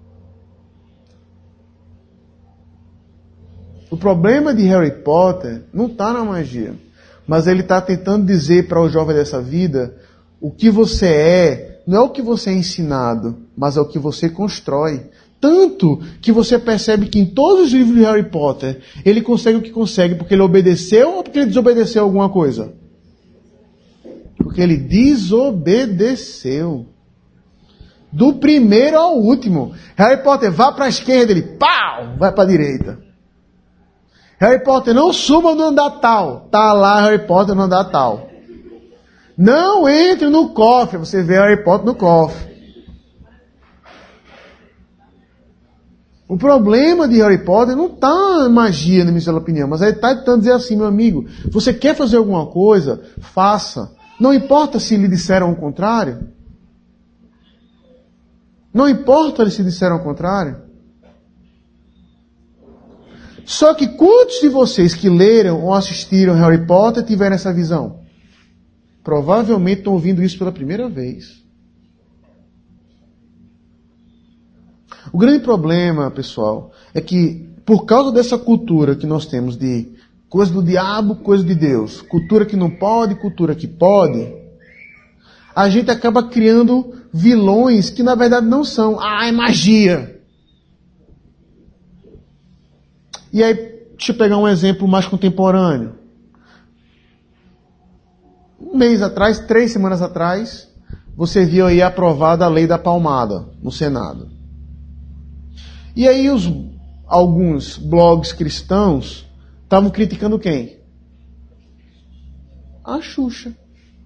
O problema de Harry Potter não está na magia, mas ele está tentando dizer para o jovem dessa vida: o que você é, não é o que você é ensinado, mas é o que você constrói. Tanto que você percebe que em todos os livros de Harry Potter, ele consegue o que consegue porque ele obedeceu ou porque ele desobedeceu alguma coisa? Porque ele desobedeceu. Do primeiro ao último. Harry Potter, vá para a esquerda, ele pau, vai para a direita. Harry Potter, não suba no andar tal. Tá lá Harry Potter no andar tal. Não entre no cofre. Você vê Harry Potter no cofre. O problema de Harry Potter não está em magia, na minha opinião. Mas ele está tentando dizer assim, meu amigo. Você quer fazer alguma coisa? Faça. Não importa se lhe disseram o contrário. Não importa se disseram o contrário. Só que quantos de vocês que leram ou assistiram Harry Potter tiveram essa visão? Provavelmente estão ouvindo isso pela primeira vez. O grande problema, pessoal, é que por causa dessa cultura que nós temos de coisa do diabo, coisa de Deus, cultura que não pode, cultura que pode, a gente acaba criando vilões que na verdade não são. Ah, é magia. E aí, deixa eu pegar um exemplo mais contemporâneo. Um mês atrás, 3 semanas atrás, você viu aí aprovada a lei da palmada no Senado. E aí alguns blogs cristãos estavam criticando quem? A Xuxa.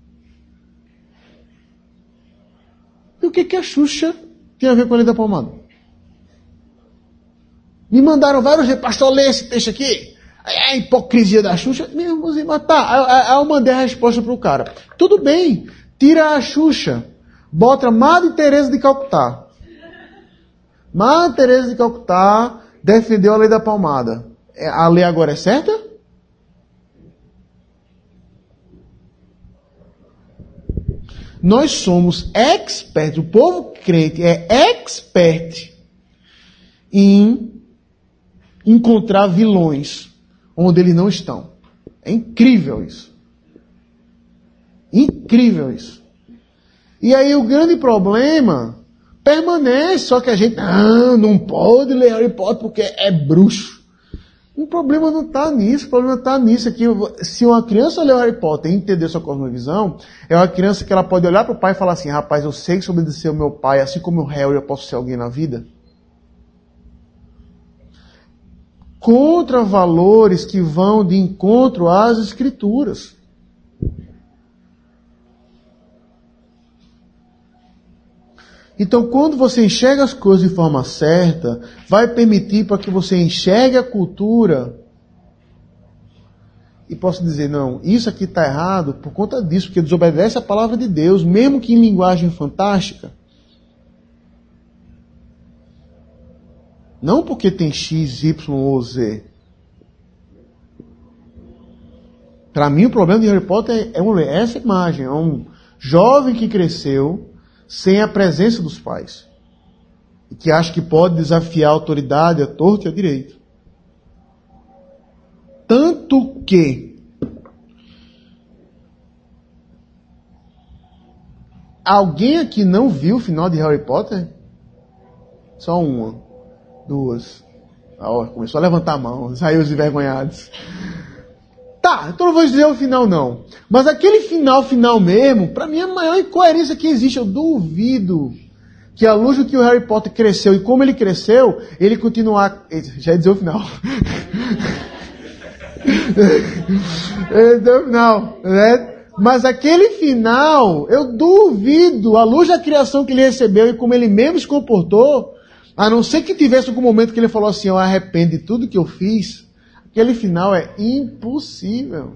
E o que a Xuxa tem a ver com a lei da palmada? Me mandaram vários dias, pastor, lê esse texto aqui. É a hipocrisia da Xuxa. Mesmo assim, mas tá, eu mandei a resposta pro cara. Tudo bem, tira a Xuxa, bota Madre Teresa de Calcutá. Madre Teresa de Calcutá defendeu a lei da palmada. A lei agora é certa? Nós somos experts, o povo crente é expert em encontrar vilões onde eles não estão. É incrível isso. Incrível isso. E aí o grande problema permanece, só que a gente não pode ler Harry Potter porque é bruxo. O problema não está nisso, o problema está nisso aqui. Se uma criança ler Harry Potter e entender sua cosmovisão, é uma criança que ela pode olhar para o pai e falar assim, rapaz, eu sei que se eu obedecer ao meu pai, assim como o Harry, eu posso ser alguém na vida. Contra valores que vão de encontro às Escrituras. Então, quando você enxerga as coisas de forma certa, vai permitir para que você enxergue a cultura e possa dizer, não, isso aqui está errado por conta disso, porque desobedece a palavra de Deus, mesmo que em linguagem fantástica. Não porque tem X, Y ou Z. Para mim, o problema de Harry Potter é essa imagem. É um jovem que cresceu sem a presença dos pais. E que acha que pode desafiar a autoridade a torto e a direito. Tanto que alguém aqui não viu o final de Harry Potter? Só uma, duas. Começou a levantar a mão, saiu os envergonhados. Tá, então não vou dizer o final não. Mas aquele final mesmo, pra mim é a maior incoerência que existe. Eu duvido que à luz do que o Harry Potter cresceu e como ele cresceu, ele continuar... Já ia dizer o final. Não, né? Mas aquele final, eu duvido, à luz da criação que ele recebeu e como ele mesmo se comportou, a não ser que tivesse algum momento que ele falou assim, eu arrependo de tudo que eu fiz, aquele final é impossível.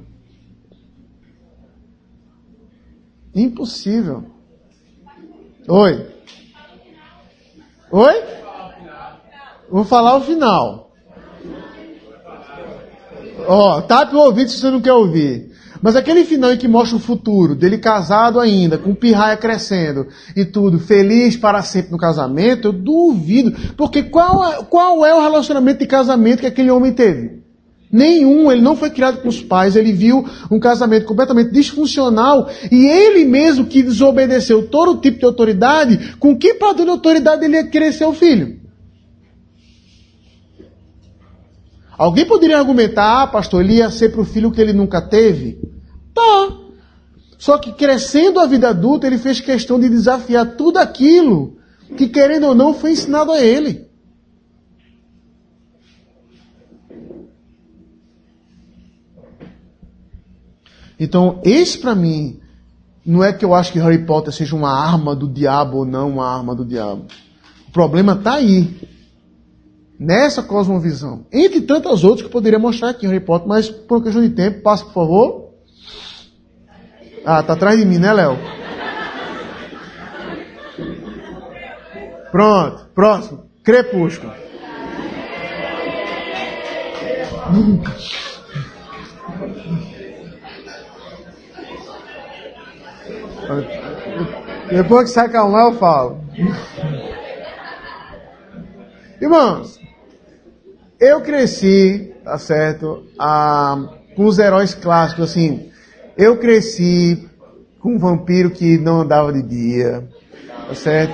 Impossível. Oi? Oi? Vou falar o final. Tape o ouvido se você não quer ouvir. Mas aquele final em que mostra o futuro, dele casado ainda, com pirraia crescendo e tudo, feliz para sempre no casamento, eu duvido. Porque qual é o relacionamento de casamento que aquele homem teve? Nenhum, ele não foi criado com os pais, ele viu um casamento completamente disfuncional e ele mesmo que desobedeceu todo tipo de autoridade, com que padrão de autoridade ele ia querer ser o filho? Alguém poderia argumentar, pastor, ele ia ser para o filho que ele nunca teve? Tá. Só que crescendo a vida adulta, ele fez questão de desafiar tudo aquilo que, querendo ou não, foi ensinado a ele. Então, esse para mim, não é que eu acho que Harry Potter seja uma arma do diabo ou não uma arma do diabo. O problema está aí. Nessa cosmovisão. Entre tantas outras que eu poderia mostrar aqui em Harry Potter, mas por uma questão de tempo, passa por favor. Tá atrás de mim, né, Léo? Pronto, próximo. Crepúsculo. Depois que se acalmar, eu falo. Irmãos, eu cresci, tá certo, com os heróis clássicos, assim, eu cresci com um vampiro que não andava de dia, tá certo?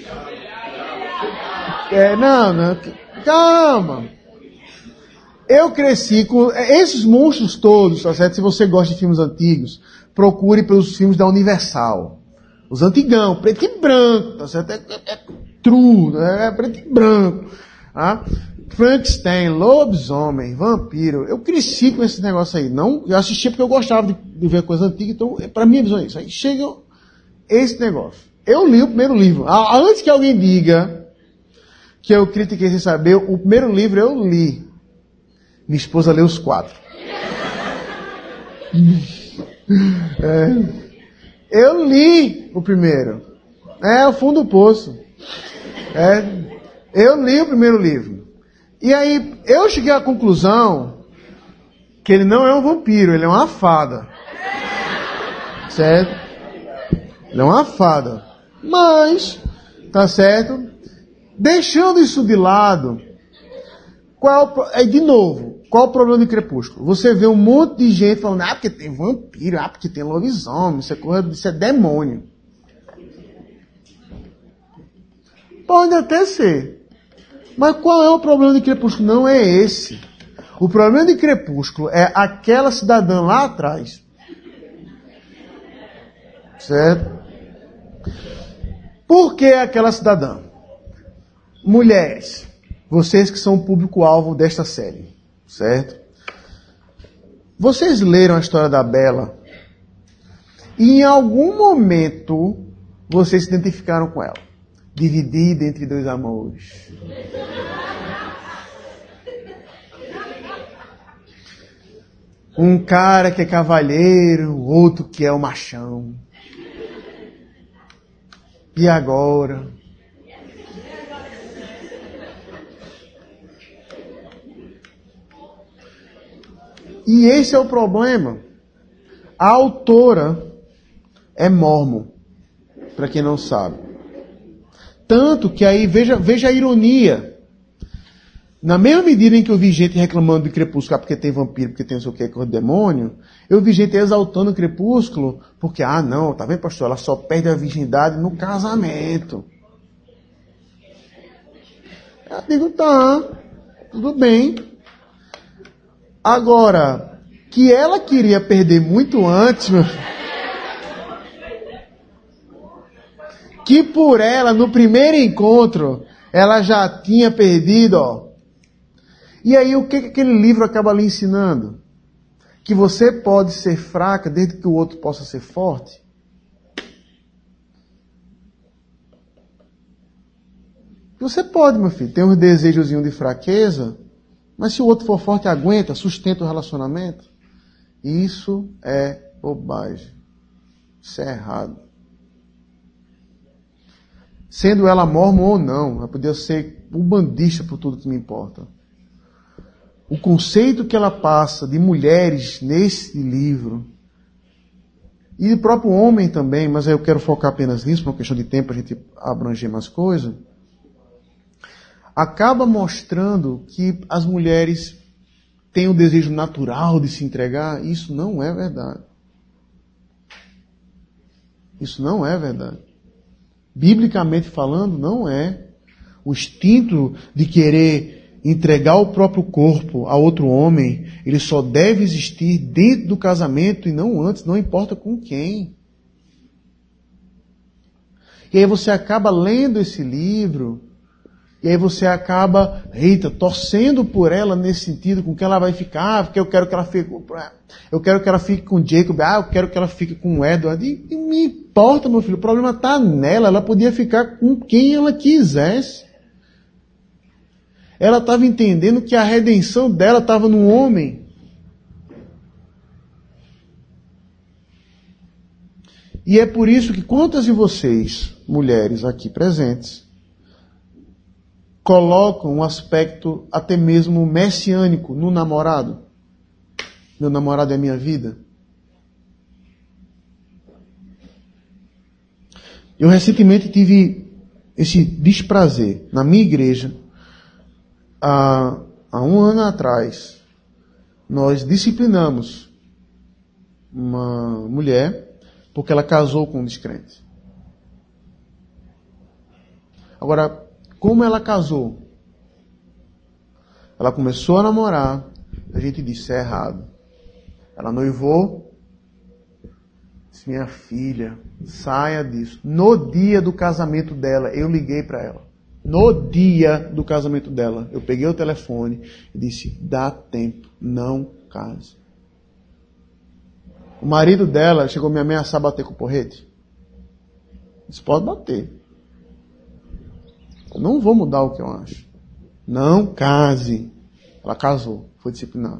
Não, calma. Eu cresci com esses monstros todos, tá certo? Se você gosta de filmes antigos, procure pelos filmes da Universal. Os antigão, preto e branco, tá certo? É true, é preto e branco. Tá? Frankenstein, lobisomem, vampiro. Eu cresci com esse negócio aí. Não, eu assistia porque eu gostava de ver coisa antiga, então, pra minha visão é isso. Aí chega esse negócio. Eu li o primeiro livro. Antes que alguém diga que eu critiquei sem saber, o primeiro livro eu li. Minha esposa leu os 4. Eu li o primeiro. O fundo do poço. Eu li o primeiro livro. E aí, eu cheguei à conclusão que ele não é um vampiro, ele é uma fada. Certo? Ele é uma fada. Mas, tá certo? Deixando isso de lado, de novo, qual o problema de Crepúsculo? Você vê um monte de gente falando, porque tem vampiro, porque tem lobisomem, isso é demônio. Pode até ser. Mas qual é o problema de Crepúsculo? Não é esse. O problema de Crepúsculo é aquela cidadã lá atrás. Certo? Por que aquela cidadã? Mulheres, vocês que são o público-alvo desta série, certo? Vocês leram a história da Bella e em algum momento vocês se identificaram com ela. Dividida entre dois amores. Um cara que é cavalheiro, o outro que é o machão. E agora? E esse é o problema. A autora é mórmon, para quem não sabe. Tanto que aí, veja a ironia. Na mesma medida em que eu vi gente reclamando de Crepúsculo, porque tem vampiro, porque tem não sei o que, com o demônio, eu vi gente exaltando o Crepúsculo, porque, não, tá vendo, pastor? Ela só perde a virgindade no casamento. Eu digo, tá, tudo bem. Agora, que ela queria perder muito antes, meu filho, que por ela, no primeiro encontro, ela já tinha perdido, ó. E aí, o que aquele livro acaba lhe ensinando? Que você pode ser fraca desde que o outro possa ser forte? Você pode, meu filho, ter um desejozinho de fraqueza, mas se o outro for forte, aguenta, sustenta o relacionamento. Isso é bobagem. Isso é errado. Sendo ela mórmon ou não, ela podia ser umbandista por tudo que me importa. O conceito que ela passa de mulheres nesse livro, e do próprio homem também, mas eu quero focar apenas nisso, por uma questão de tempo a gente abranger mais coisas, acaba mostrando que as mulheres têm o desejo natural de se entregar. Isso não é verdade. Isso não é verdade. Biblicamente falando, não é. O instinto de querer entregar o próprio corpo a outro homem, ele só deve existir dentro do casamento e não antes, não importa com quem. E aí você acaba lendo esse livro, e aí você acaba, torcendo por ela nesse sentido, com que ela vai ficar, porque eu quero que ela fique com o Jacob, eu quero que ela fique com o Edward. E me importa, meu filho, o problema está nela, ela podia ficar com quem ela quisesse. Ela estava entendendo que a redenção dela estava no homem. E é por isso que quantas de vocês, mulheres aqui presentes, colocam um aspecto até mesmo messiânico no namorado? Meu namorado é minha vida. Eu recentemente tive esse desprazer na minha igreja. Há um ano atrás, nós disciplinamos uma mulher Porque ela casou com um descrente. Agora, como ela casou? Ela começou a namorar, a gente disse, é errado. Ela noivou, disse, minha filha, saia disso. No dia do casamento dela, eu liguei para ela. No dia do casamento dela, eu peguei o telefone e disse, dá tempo, não case. O marido dela chegou a me ameaçar bater com o porrete. Disse, pode bater. Eu não vou mudar o que eu acho. Não case. Ela casou, foi disciplinada.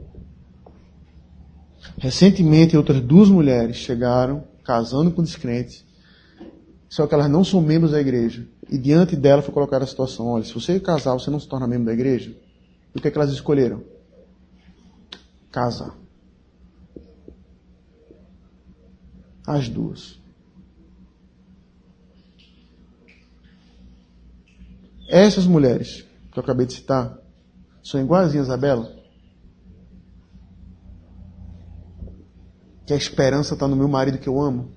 Recentemente, outras 2 mulheres chegaram, casando com descrentes, só que elas não são membros da igreja. E diante dela foi colocada a situação, olha, se você casar, você não se torna membro da igreja. E o que é que elas escolheram? Casar. As 2. Essas mulheres que eu acabei de citar são iguaizinhas a Bela? Que a esperança está no meu marido que eu amo?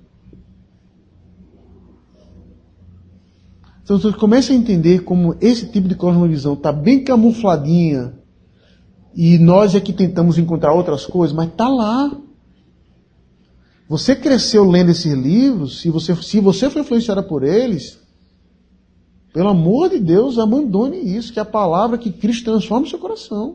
Então você começa a entender como esse tipo de cosmovisão está bem camufladinha e nós é que tentamos encontrar outras coisas, mas está lá. Você cresceu lendo esses livros, se você foi influenciada por eles, pelo amor de Deus, abandone isso, que é a palavra que Cristo transforma o seu coração.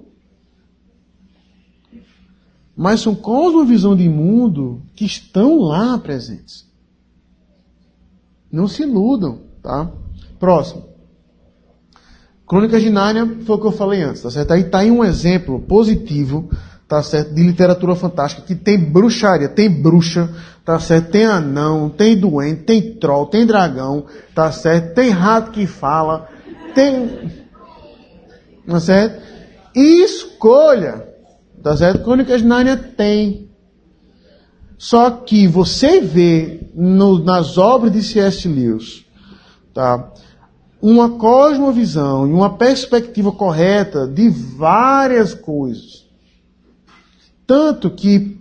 Mas são cosmovisão de mundo que estão lá presentes. Não se iludam, tá? Próximo. Crônicas de Nárnia foi o que eu falei antes, tá certo? Aí tá aí um exemplo positivo, tá certo? De literatura fantástica, que tem bruxaria, tem bruxa, tá certo? Tem anão, tem doente, tem troll, tem dragão, tá certo? Tem rato que fala, tem... Tá certo? Escolha, tá certo? Crônicas de Nárnia tem. Só que você vê nas obras de C.S. Lewis, tá? Uma cosmovisão e uma perspectiva correta de várias coisas. Tanto que...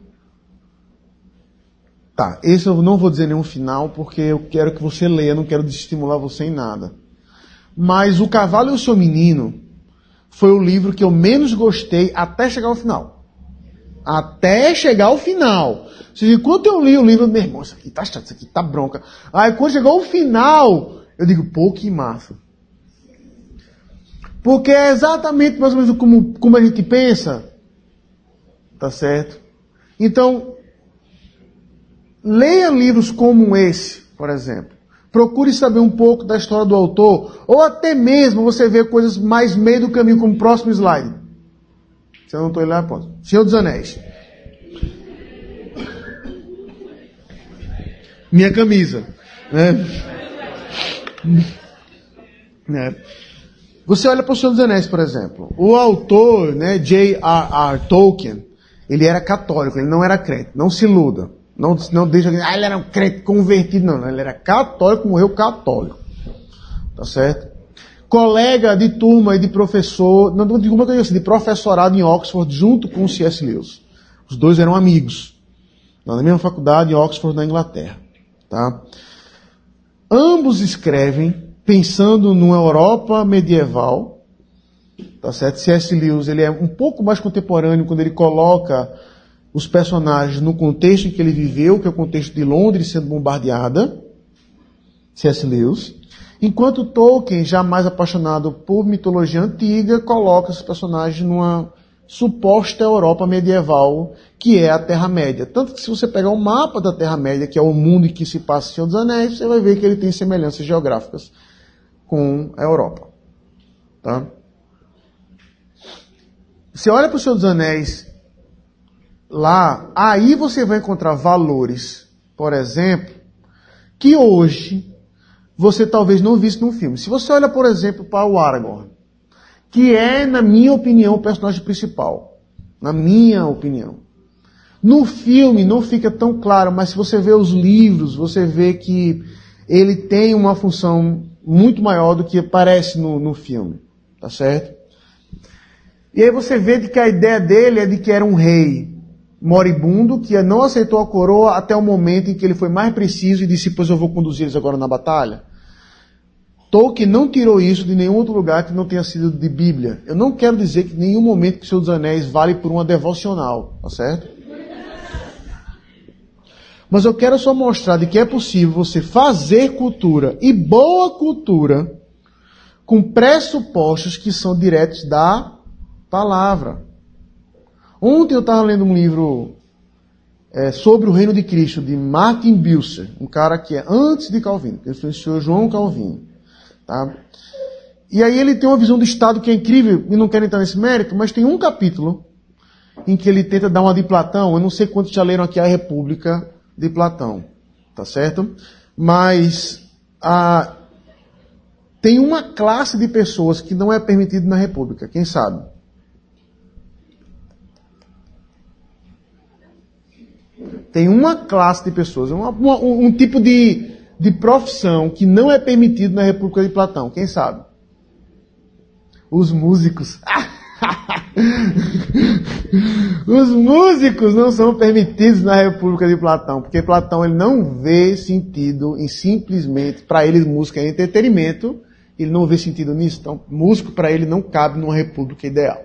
Tá, esse eu não vou dizer nenhum final, porque eu quero que você leia, não quero estimular você em nada. Mas O Cavalo e o Seu Menino foi o livro que eu menos gostei até chegar ao final. Até chegar ao final. Ou seja, enquanto eu li o livro, meu irmão, isso aqui tá chato, isso aqui tá bronca. Aí quando chegou ao final, eu digo, pô, que massa. Porque é exatamente mais ou menos como a gente pensa. Tá certo? Então, leia livros como esse, por exemplo. Procure saber um pouco da história do autor, ou até mesmo você vê coisas mais meio do caminho, como o próximo slide. Se eu não estou lá, pode. Senhor dos Anéis. Minha camisa. Né? Você olha para o Senhor dos Anéis, por exemplo. O autor, né, J.R.R. Tolkien, ele era católico, ele não era crente. Não se iluda. Não deixa que ele era um crente convertido, não. Ele era católico, morreu católico. Tá certo? Colega de turma e de professor, não digo como é que eu disse, de professorado em Oxford, junto com o C.S. Lewis. Os dois eram amigos. Na mesma faculdade em Oxford, na Inglaterra. Tá? Ambos escrevem pensando numa Europa medieval. Tá certo? C.S. Lewis, ele é um pouco mais contemporâneo quando ele coloca os personagens no contexto em que ele viveu, que é o contexto de Londres sendo bombardeada, C.S. Lewis, enquanto Tolkien, já mais apaixonado por mitologia antiga, coloca os personagens numa suposta Europa medieval, que é a Terra-média. Tanto que se você pegar o mapa da Terra-média, que é o mundo em que se passa o Senhor dos Anéis, você vai ver que ele tem semelhanças geográficas com a Europa. Tá? Você olha para o Senhor dos Anéis lá, aí você vai encontrar valores, por exemplo, que hoje você talvez não visse num filme. Se você olha, por exemplo, para o Aragorn, que é, na minha opinião, o personagem principal. Na minha opinião. No filme não fica tão claro, mas se você vê os livros, você vê que ele tem uma função muito maior do que aparece no filme. Tá certo? E aí você vê que a ideia dele é de que era um rei moribundo que não aceitou a coroa até o momento em que ele foi mais preciso e disse, pois eu vou conduzir eles agora na batalha. Tolkien não tirou isso de nenhum outro lugar que não tenha sido de Bíblia. Eu não quero dizer que em nenhum momento que o Senhor dos Anéis vale por uma devocional, tá certo? Mas eu quero só mostrar de que é possível você fazer cultura, e boa cultura, com pressupostos que são diretos da palavra. Ontem eu estava lendo um livro sobre o reino de Cristo, de Martin Bucer, um cara que é antes de Calvino, que influenciou João Calvino. Tá? E aí ele tem uma visão do Estado que é incrível, e não quero entrar nesse mérito, mas tem um capítulo em que ele tenta dar uma de Platão. Eu não sei quantos já leram aqui a República de Platão, tá certo? Mas tem uma classe de pessoas que não é permitido na República, quem sabe? Tem uma classe de pessoas, um tipo de profissão que não é permitido na República de Platão. Quem sabe? Os músicos. Os músicos não são permitidos na República de Platão, porque Platão ele não vê sentido em simplesmente, para ele música é entretenimento, ele não vê sentido nisso. Então, músico para ele não cabe numa república ideal.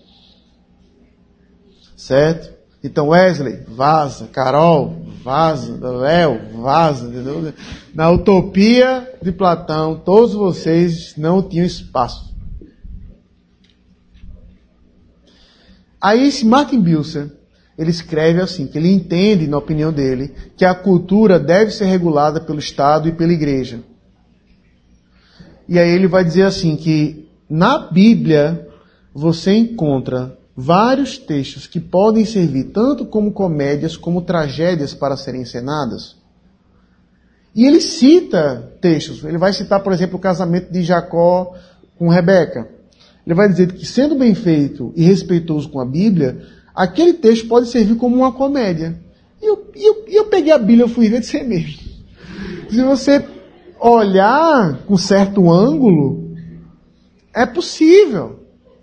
Certo? Então, Wesley, vaza. Carol, vaza. Léo, vaza. Entendeu? Na utopia de Platão, todos vocês não tinham espaço. Aí, esse Martin Bucer, ele escreve assim, que ele entende, na opinião dele, que a cultura deve ser regulada pelo Estado e pela Igreja. E aí ele vai dizer assim, que na Bíblia você encontra vários textos que podem servir tanto como comédias como tragédias para serem encenadas. E ele cita textos. Ele vai citar, por exemplo, o casamento de Jacó com Rebeca. Ele vai dizer que, sendo bem feito e respeitoso com a Bíblia, aquele texto pode servir como uma comédia. E eu peguei a Bíblia e fui ver de ser mesmo. Se você olhar com certo ângulo, é possível.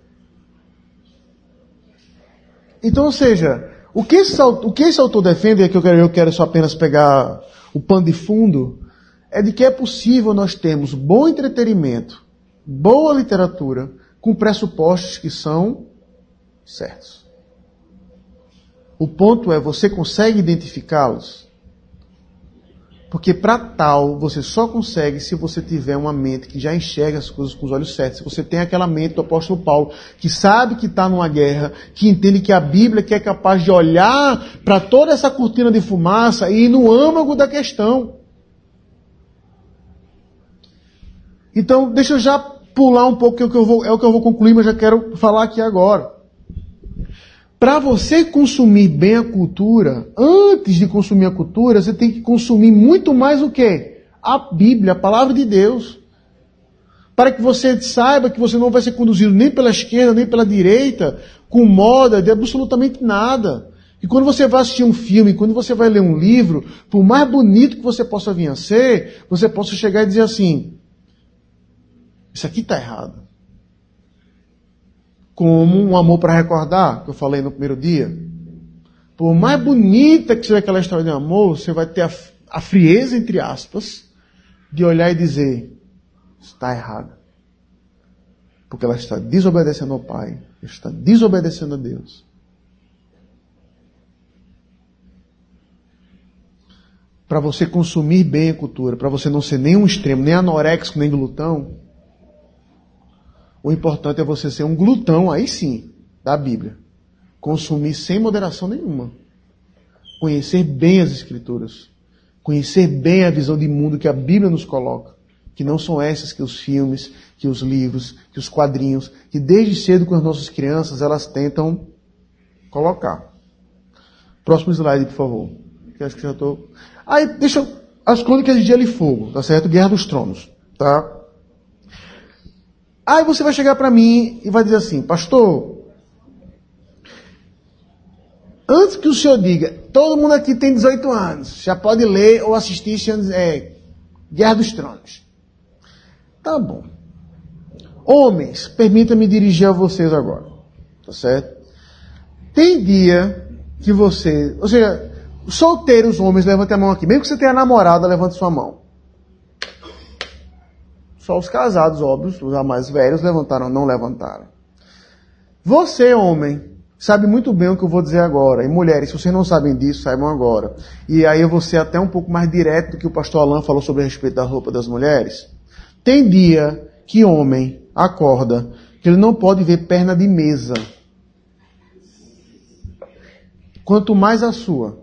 Então, ou seja, o que esse autor defende, é que eu quero só apenas pegar o pano de fundo, é de que é possível nós termos bom entretenimento, boa literatura, com pressupostos que são certos. O ponto é, você consegue identificá-los? Porque para tal, você só consegue se você tiver uma mente que já enxerga as coisas com os olhos certos. Se você tem aquela mente do apóstolo Paulo, que sabe que está numa guerra, que entende que a Bíblia que é capaz de olhar para toda essa cortina de fumaça e ir no âmago da questão. Então, deixa eu já pular um pouco, que é o que eu vou concluir, mas já quero falar aqui agora. Para você consumir bem a cultura, antes de consumir a cultura, você tem que consumir muito mais o quê? A Bíblia, a palavra de Deus. Para que você saiba que você não vai ser conduzido nem pela esquerda, nem pela direita, com moda de absolutamente nada. E quando você vai assistir um filme, quando você vai ler um livro, por mais bonito que você possa vir a ser, você possa chegar e dizer assim, isso aqui está errado. Como um amor para recordar, que eu falei no primeiro dia. Por mais bonita que seja aquela história de amor, você vai ter a frieza, entre aspas, de olhar e dizer, está errado. Porque ela está desobedecendo ao Pai, está desobedecendo a Deus. Para você consumir bem a cultura, para você não ser nem um extremo, nem anoréxico, nem glutão, o importante é você ser um glutão, aí sim, da Bíblia. Consumir sem moderação nenhuma. Conhecer bem as Escrituras. Conhecer bem a visão de mundo que a Bíblia nos coloca. Que não são essas que os filmes, que os livros, que os quadrinhos, que desde cedo com as nossas crianças elas tentam colocar. Próximo slide, por favor. Que acho que já estou... Aí, deixa as Crônicas de Gelo e Fogo, tá certo? Guerra dos Tronos, tá? Aí você vai chegar para mim e vai dizer assim, pastor, antes que o senhor diga, todo mundo aqui tem 18 anos, já pode ler ou assistir Guerra dos Tronos. Tá bom. Homens, permita-me dirigir a vocês agora, tá certo? Tem dia que você... Ou seja, solteiros homens, levantem a mão aqui. Mesmo que você tenha namorada, levante sua mão. Só os casados, óbvios, os mais velhos, levantaram, não levantaram. Você, homem, sabe muito bem o que eu vou dizer agora. E mulheres, se vocês não sabem disso, saibam agora. E aí eu vou ser até um pouco mais direto do que o pastor Alain falou sobre a respeito da roupa das mulheres. Tem dia que homem acorda que ele não pode ver perna de mesa. Quanto mais a sua.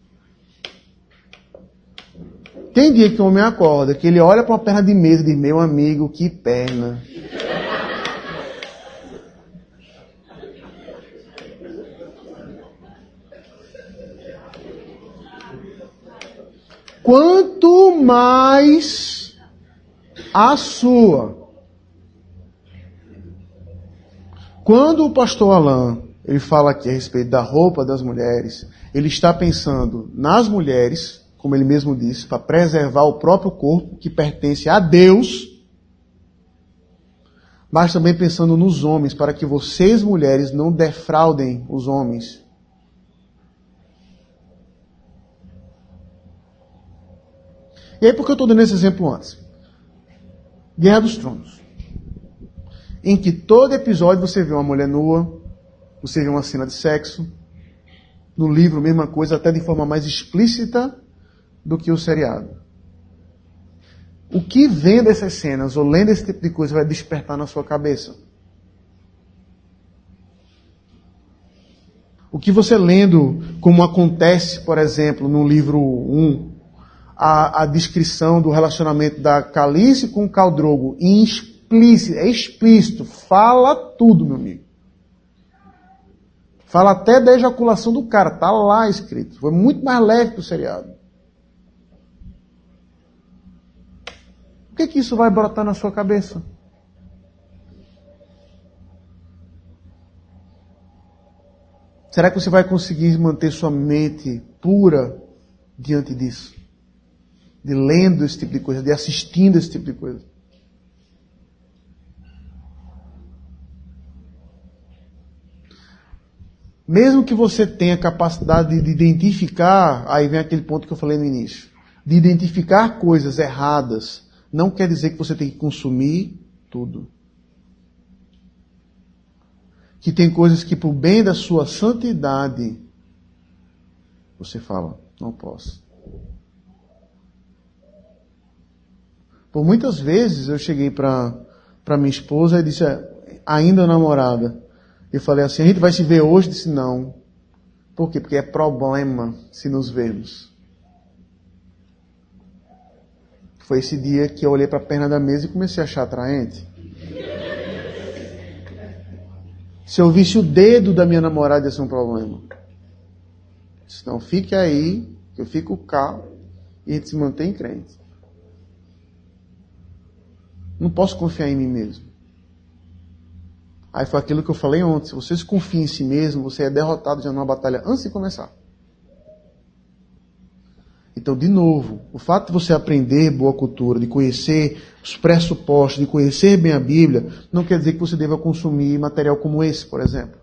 Tem dia que o homem acorda que ele olha para uma perna de mesa e diz, meu amigo, que perna. Quanto mais a sua. Quando o pastor Alain, ele fala aqui a respeito da roupa das mulheres, ele está pensando nas mulheres, como ele mesmo disse, para preservar o próprio corpo que pertence a Deus, mas também pensando nos homens, para que vocês, mulheres, não defraudem os homens. E aí, por que eu estou dando esse exemplo antes? Guerra dos Tronos. Em que todo episódio você vê uma mulher nua, você vê uma cena de sexo. No livro, mesma coisa, até de forma mais explícita do que o seriado. O que vendo essas cenas ou lendo esse tipo de coisa vai despertar na sua cabeça? O que você lendo, como acontece, por exemplo, no livro 1, a descrição do relacionamento da Khaleesi com o Khal Drogo, é explícito, fala tudo, meu amigo. Fala até da ejaculação do cara, tá lá escrito. Foi muito mais leve que o seriado. O que isso vai brotar na sua cabeça? Será que você vai conseguir manter sua mente pura diante disso? De lendo esse tipo de coisa, de assistindo esse tipo de coisa. Mesmo que você tenha capacidade de identificar, aí vem aquele ponto que eu falei no início, de identificar coisas erradas, não quer dizer que você tem que consumir tudo. Que tem coisas que, por bem da sua santidade, você fala, não posso. Por muitas vezes eu cheguei para minha esposa e disse, ainda namorada, eu falei assim, a gente vai se ver hoje? Disse, não. Por quê? Porque é problema se nos vermos. Foi esse dia que eu olhei para a perna da mesa e comecei a achar atraente. Se eu visse o dedo da minha namorada, ia ser um problema. Disse, não, fique aí, que eu fico cá e a gente se mantém crente. Não posso confiar em mim mesmo. Aí foi aquilo que eu falei ontem. Se você se confia em si mesmo, você é derrotado já numa batalha antes de começar. Então, de novo, o fato de você aprender boa cultura, de conhecer os pressupostos, de conhecer bem a Bíblia, não quer dizer que você deva consumir material como esse, por exemplo.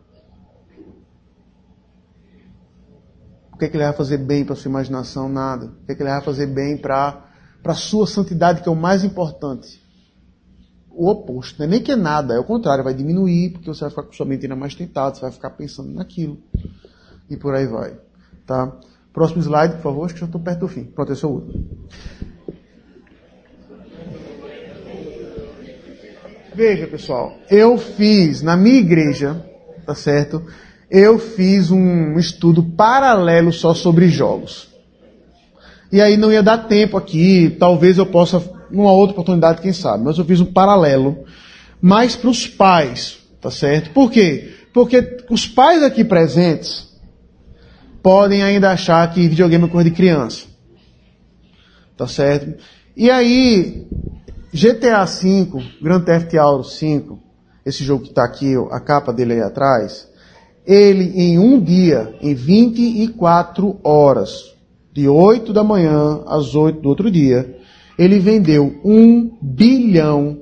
O que é que ele vai fazer bem para a sua imaginação? Nada. O que é que ele vai fazer bem para a sua santidade, que é o mais importante? O oposto, não é nem que é nada, é o contrário, vai diminuir, porque você vai ficar com sua mente ainda mais tentada, você vai ficar pensando naquilo. E por aí vai. Tá? Próximo slide, por favor, acho que já estou perto do fim. Pronto, esse é o último. Veja, pessoal, eu fiz, na minha igreja, tá certo? Eu fiz um estudo paralelo só sobre jogos. E aí não ia dar tempo aqui, talvez eu possa... numa outra oportunidade, quem sabe. Mas eu fiz um paralelo, mais para os pais, tá certo? Por quê? Porque os pais aqui presentes podem ainda achar que videogame é coisa de criança. Tá certo? E aí, GTA V, Grand Theft Auto 5, esse jogo que está aqui, a capa dele aí atrás, ele em um dia, em 24 horas, de 8 da manhã às 8 do outro dia, ele vendeu $1 bilhão.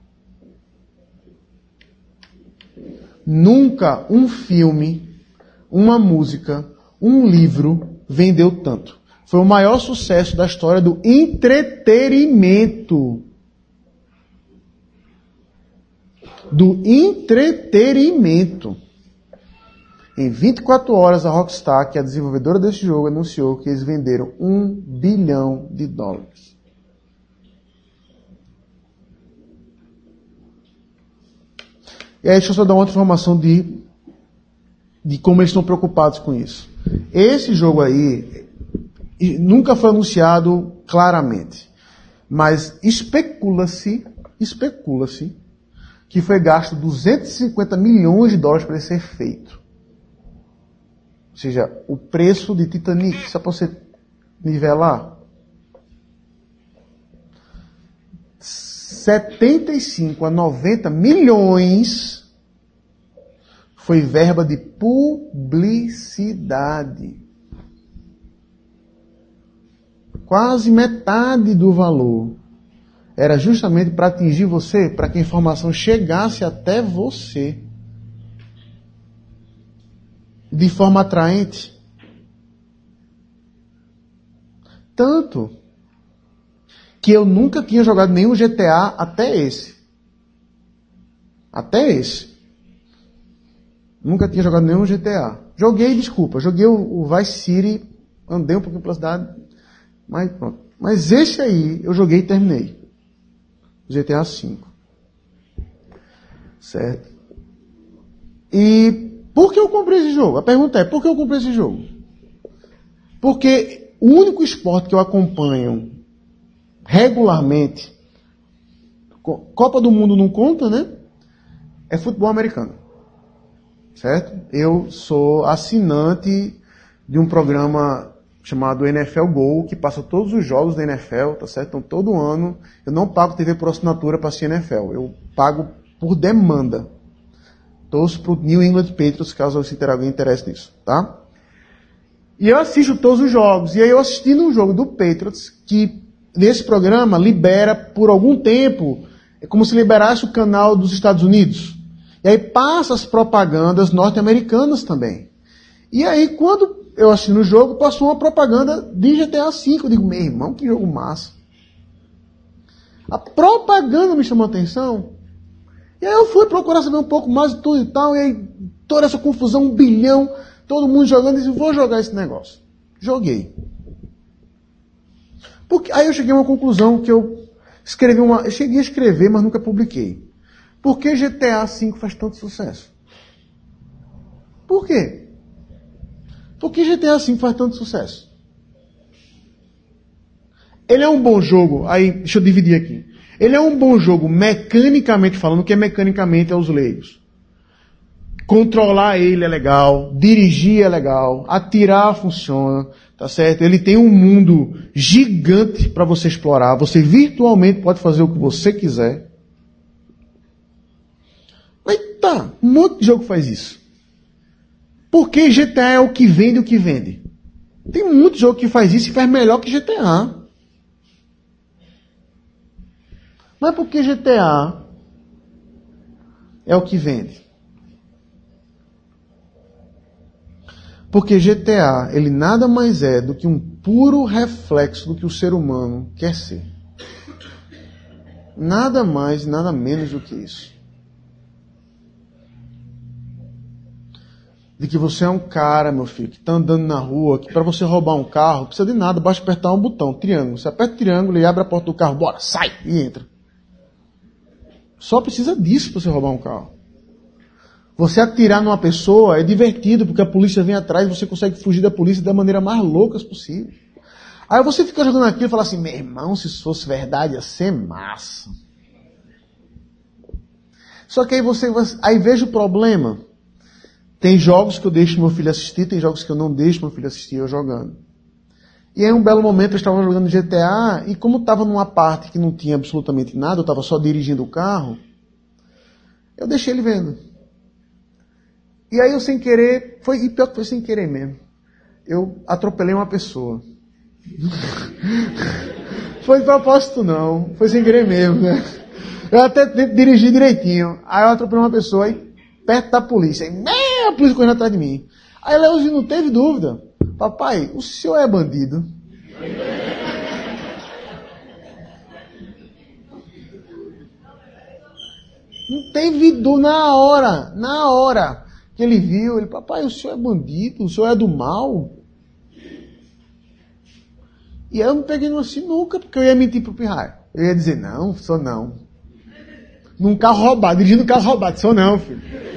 Nunca um filme, uma música, um livro vendeu tanto. Foi o maior sucesso da história do entretenimento. Do entretenimento. Em 24 horas, a Rockstar, que é a desenvolvedora desse jogo, anunciou que eles venderam $1 bilhão. E aí, deixa eu só dar uma outra informação de como eles estão preocupados com isso. Esse jogo aí nunca foi anunciado claramente, mas especula-se que foi gasto $250 milhões para ele ser feito. Ou seja, o preço de Titanic, só para você nivelar, 75 a 90 milhões foi verba de publicidade. Quase metade do valor era justamente para atingir você, para que a informação chegasse até você de forma atraente. Tanto que eu nunca tinha jogado nenhum GTA até esse. Nunca tinha jogado nenhum GTA. Joguei o Vice City, andei um pouquinho pela cidade, mas pronto. Mas esse aí eu joguei e terminei. GTA V. Certo? E por que eu comprei esse jogo? A pergunta é, por que eu comprei esse jogo? Porque o único esporte que eu acompanho regularmente, Copa do Mundo não conta, né? É futebol americano. Certo? Eu sou assinante de um programa chamado NFL Go, que passa todos os jogos da NFL, tá certo? Então, todo ano, eu não pago TV por assinatura para assistir NFL. Eu pago por demanda. Torço pro New England Patriots, caso alguém interesse nisso, tá? E eu assisto todos os jogos. E aí eu assisti num jogo do Patriots, que nesse programa libera por algum tempo, é como se liberasse o canal dos Estados Unidos. E aí passa as propagandas norte-americanas também. E aí, quando eu assisti no jogo, passou uma propaganda de GTA V. Eu digo, meu irmão, que jogo massa. A propaganda me chamou a atenção. E aí eu fui procurar saber um pouco mais de tudo e tal. E aí, toda essa confusão, 1 bilhão, todo mundo jogando. E disse, vou jogar esse negócio. Joguei. Aí eu cheguei a uma conclusão que eu cheguei a escrever, mas nunca publiquei. Por que GTA V faz tanto sucesso? Por quê? Por que GTA V faz tanto sucesso? Ele é um bom jogo, aí, deixa eu dividir aqui. Ele é um bom jogo mecanicamente falando, o que é mecanicamente aos leigos. Controlar ele é legal, dirigir é legal, atirar funciona, tá certo? Ele tem um mundo gigante para você explorar, você virtualmente pode fazer o que você quiser. Mas tá, um monte de jogo faz isso. Por que GTA é o que vende? Tem muito jogo que faz isso e faz melhor que GTA. Não é porque GTA é o que vende. Porque GTA, ele nada mais é do que um puro reflexo do que o ser humano quer ser. Nada mais, nada menos do que isso. De que você é um cara, meu filho, que está andando na rua, que para você roubar um carro, não precisa de nada, basta apertar um botão, triângulo. Você aperta o triângulo e abre a porta do carro, bora, sai e entra. Só precisa disso para você roubar um carro. Você atirar numa pessoa é divertido, porque a polícia vem atrás e você consegue fugir da polícia da maneira mais louca possível. Aí você fica jogando aquilo e fala assim, meu irmão, se isso fosse verdade ia ser massa. Só que aí veja o problema. Tem jogos que eu deixo meu filho assistir, tem jogos que eu não deixo meu filho assistir eu jogando. E aí um belo momento eu estava jogando GTA e como estava numa parte que não tinha absolutamente nada, eu estava só dirigindo o carro, eu deixei ele vendo. E aí eu sem querer, e pior que foi sem querer mesmo, eu atropelei uma pessoa. Foi de propósito não, foi sem querer mesmo, né? Eu até dirigi direitinho, aí eu atropelei uma pessoa e perto da polícia, a polícia correndo atrás de mim. Aí Leozinho não teve dúvida. Papai, o senhor é bandido? Não teve dúvida na hora que ele viu, ele, papai, o senhor é bandido, o senhor é do mal? E aí eu me peguei numa sinuca, porque eu ia mentir pro pirraia. Eu ia dizer, não, sou não. Num carro roubado, dirigindo um carro roubado, sou não, filho.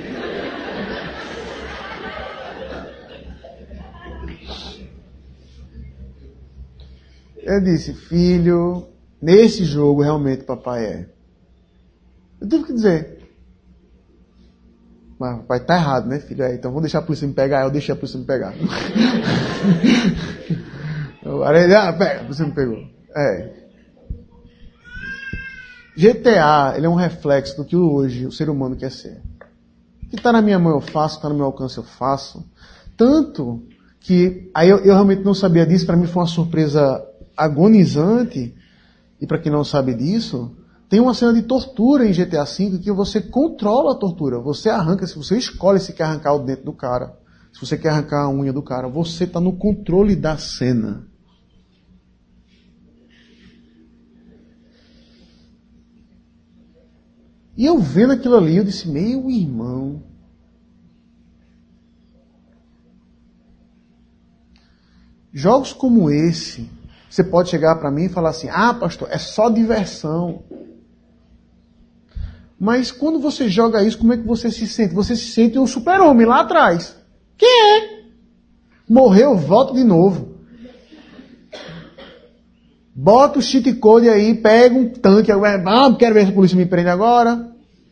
Eu disse, filho, nesse jogo realmente papai é. Eu tive que dizer. Mas papai tá errado, né, filho? Então vou deixar a polícia me pegar. Eu deixei a polícia me pegar. Pega, a polícia me pegou. GTA, ele é um reflexo do que hoje o ser humano quer ser. O que está na minha mão eu faço, o que está no meu alcance eu faço. Tanto que, aí eu realmente não sabia disso, para mim foi uma surpresa agonizante, e para quem não sabe disso, tem uma cena de tortura em GTA V que você controla a tortura, você arranca, se você escolhe se quer arrancar o dente do cara, se você quer arrancar a unha do cara, você está no controle da cena. E eu vendo aquilo ali, eu disse, meu irmão, jogos como esse, você pode chegar para mim e falar assim, pastor, é só diversão. Mas quando você joga isso, como é que você se sente? Você se sente um super-homem lá atrás. Quem é? Morreu, volta de novo. Bota o cheat code aí, pega um tanque, quero ver se a polícia me prende agora.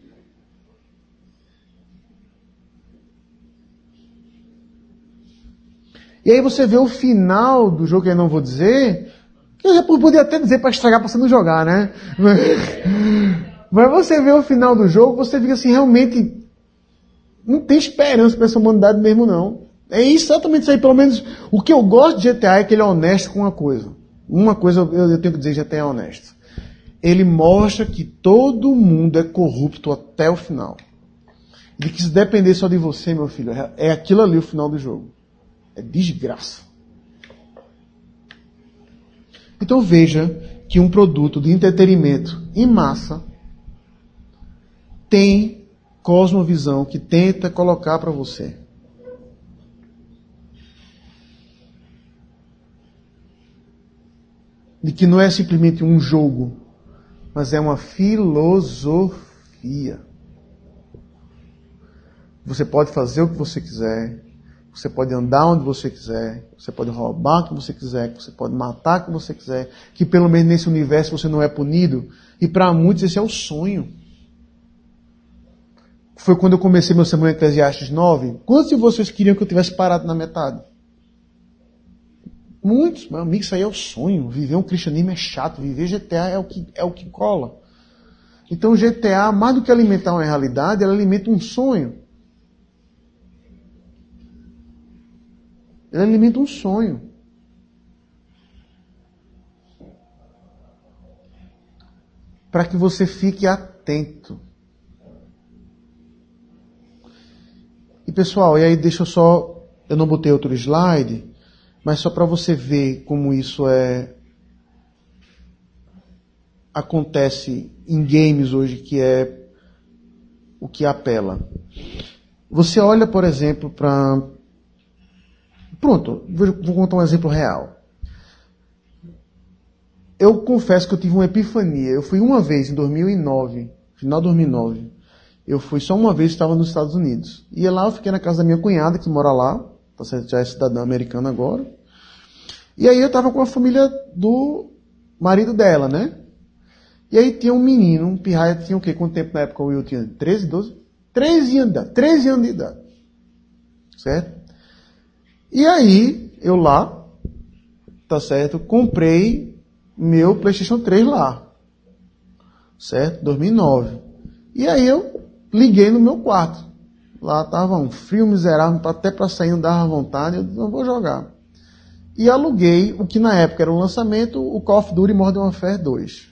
E aí você vê o final do jogo, que eu não vou dizer, que eu já podia até dizer para estragar para você não jogar, né? Mas você vê o final do jogo, você fica assim, realmente, não tem esperança para essa humanidade mesmo, não. É exatamente isso aí, pelo menos, o que eu gosto de GTA é que ele é honesto com uma coisa. Uma coisa eu tenho que dizer, GTA é honesto. Ele mostra que todo mundo é corrupto até o final. E que se depender só de você, meu filho, é aquilo ali o final do jogo. É desgraça. Então veja que um produto de entretenimento em massa tem cosmovisão que tenta colocar para você. De que não é simplesmente um jogo, mas é uma filosofia. Você pode fazer o que você quiser, você pode andar onde você quiser, você pode roubar o que você quiser, você pode matar o que você quiser, que pelo menos nesse universo você não é punido. E para muitos esse é o sonho. Foi quando eu comecei meu sermão em Eclesiastes 9. Quantos de vocês queriam que eu tivesse parado na metade? Muitos, meu amigo, isso aí é o sonho. Viver um cristianismo é chato, viver GTA é o que cola. Então GTA, mais do que alimentar uma realidade, ela alimenta um sonho. Ela alimenta um sonho. Para que você fique atento. E pessoal, e aí deixa eu só... Eu não botei outro slide, mas só para você ver como isso acontece em games hoje, que é o que apela. Você olha, por exemplo, para... Pronto, vou contar um exemplo real. Eu confesso que eu tive uma epifania. Eu fui uma vez em 2009, final de 2009. Eu fui só uma vez, estava nos Estados Unidos. E lá eu fiquei na casa da minha cunhada, que mora lá, tá certo, já é cidadã americana agora. E aí eu estava com a família do marido dela, né? E aí tinha um menino, um pirraia, tinha o quê? Quanto tempo na época o Will tinha? 13, 12? 13 anos de idade. 13 anos de idade. Certo? E aí, eu lá, tá certo, comprei meu PlayStation 3 lá. Certo? 2009. E aí eu liguei no meu quarto. Lá tava um frio miserável, até para sair não dava vontade, eu disse, não vou jogar. E aluguei o que na época era o lançamento, o Call of Duty Modern Warfare 2.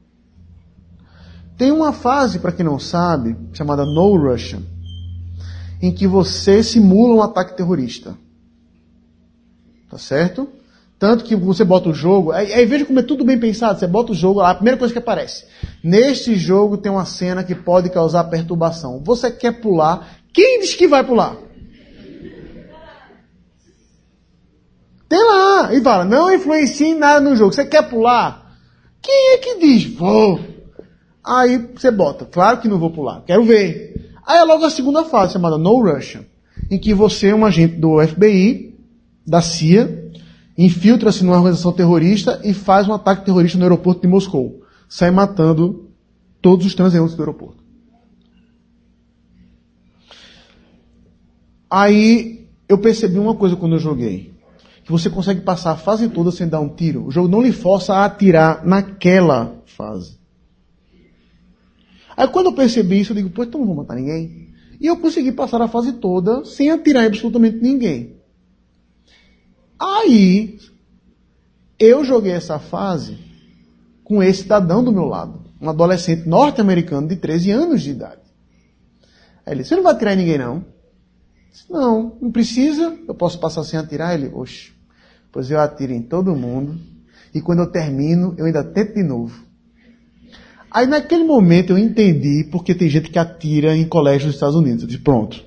Tem uma fase, para quem não sabe, chamada No Russian. em que você simula um ataque terrorista. Tá certo? Tanto que você bota o jogo, aí veja como é tudo bem pensado, você bota o jogo lá, a primeira coisa que aparece. Neste jogo tem uma cena que pode causar perturbação. Você quer pular, quem diz que vai pular? Tem lá, e fala, não influencia em nada no jogo, você quer pular? Quem é que diz? Vou. Aí você bota, claro que não vou pular, quero ver. Aí é logo a segunda fase, chamada No Russian, em que você é um agente do FBI, da CIA, infiltra-se numa organização terrorista e faz um ataque terrorista no aeroporto de Moscou. Sai matando todos os transeuntes do aeroporto. Aí eu percebi uma coisa quando eu joguei. Que você consegue passar a fase toda sem dar um tiro. O jogo não lhe força a atirar naquela fase. Aí quando eu percebi isso, eu digo, pô, então não vou matar ninguém. E eu consegui passar a fase toda sem atirar em absolutamente ninguém. Aí, eu joguei essa fase com esse cidadão do meu lado. Um adolescente norte-americano de 13 anos de idade. Aí ele disse, você não vai atirar em ninguém não? Eu disse, não precisa, eu posso passar sem atirar. Ele, oxe, pois eu atiro em todo mundo. E quando eu termino, eu ainda tento de novo. Aí naquele momento eu entendi porque tem gente que atira em colégios dos Estados Unidos. Eu disse, pronto.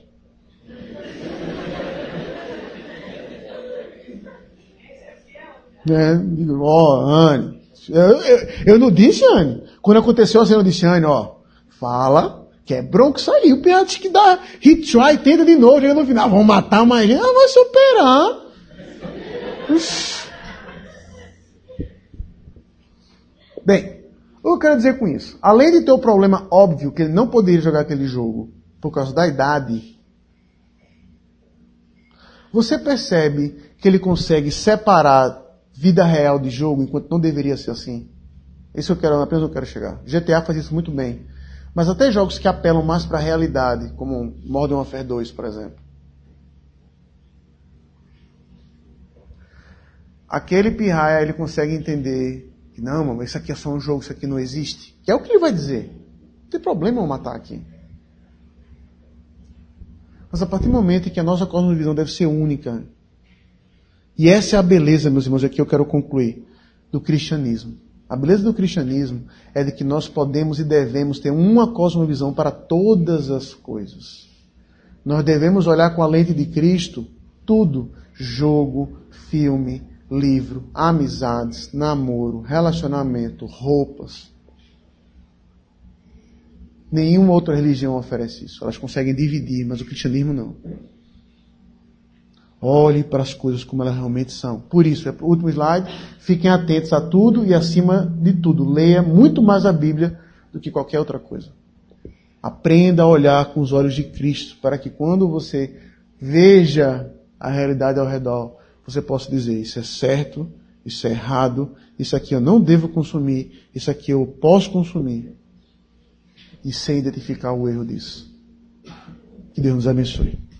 Digo, Anne. Eu não disse, Anne. Quando aconteceu assim, eu disse, Anne, fala, que é bronco sair. O Piates que dá retry, tenta de novo, chega no final, vão matar mais gente. Vai superar. Bem, o que eu quero dizer com isso? Além de ter o problema óbvio que ele não poderia jogar aquele jogo por causa da idade, você percebe que ele consegue separar vida real de jogo enquanto não deveria ser assim? Isso apenas eu quero chegar. GTA faz isso muito bem. Mas até jogos que apelam mais para a realidade, como Modern Warfare 2, por exemplo. Aquele pirraia, ele consegue entender que não, mas isso aqui é só um jogo, isso aqui não existe. Que é o que ele vai dizer. Não tem problema eu matar aqui. Mas a partir do momento em que a nossa cosmovisão deve ser única, e essa é a beleza, meus irmãos, aqui eu quero concluir, do cristianismo. A beleza do cristianismo é de que nós podemos e devemos ter uma cosmovisão para todas as coisas. Nós devemos olhar com a lente de Cristo tudo. Jogo, filme, livro, amizades, namoro, relacionamento, roupas. Nenhuma outra religião oferece isso. Elas conseguem dividir, mas o cristianismo não. Olhe para as coisas como elas realmente são. Por isso, o último slide, fiquem atentos a tudo e acima de tudo, leia muito mais a Bíblia do que qualquer outra coisa. Aprenda a olhar com os olhos de Cristo, para que quando você veja a realidade ao redor, você possa dizer, isso é certo, isso é errado, isso aqui eu não devo consumir, isso aqui eu posso consumir. E sem identificar o erro disso. Que Deus nos abençoe.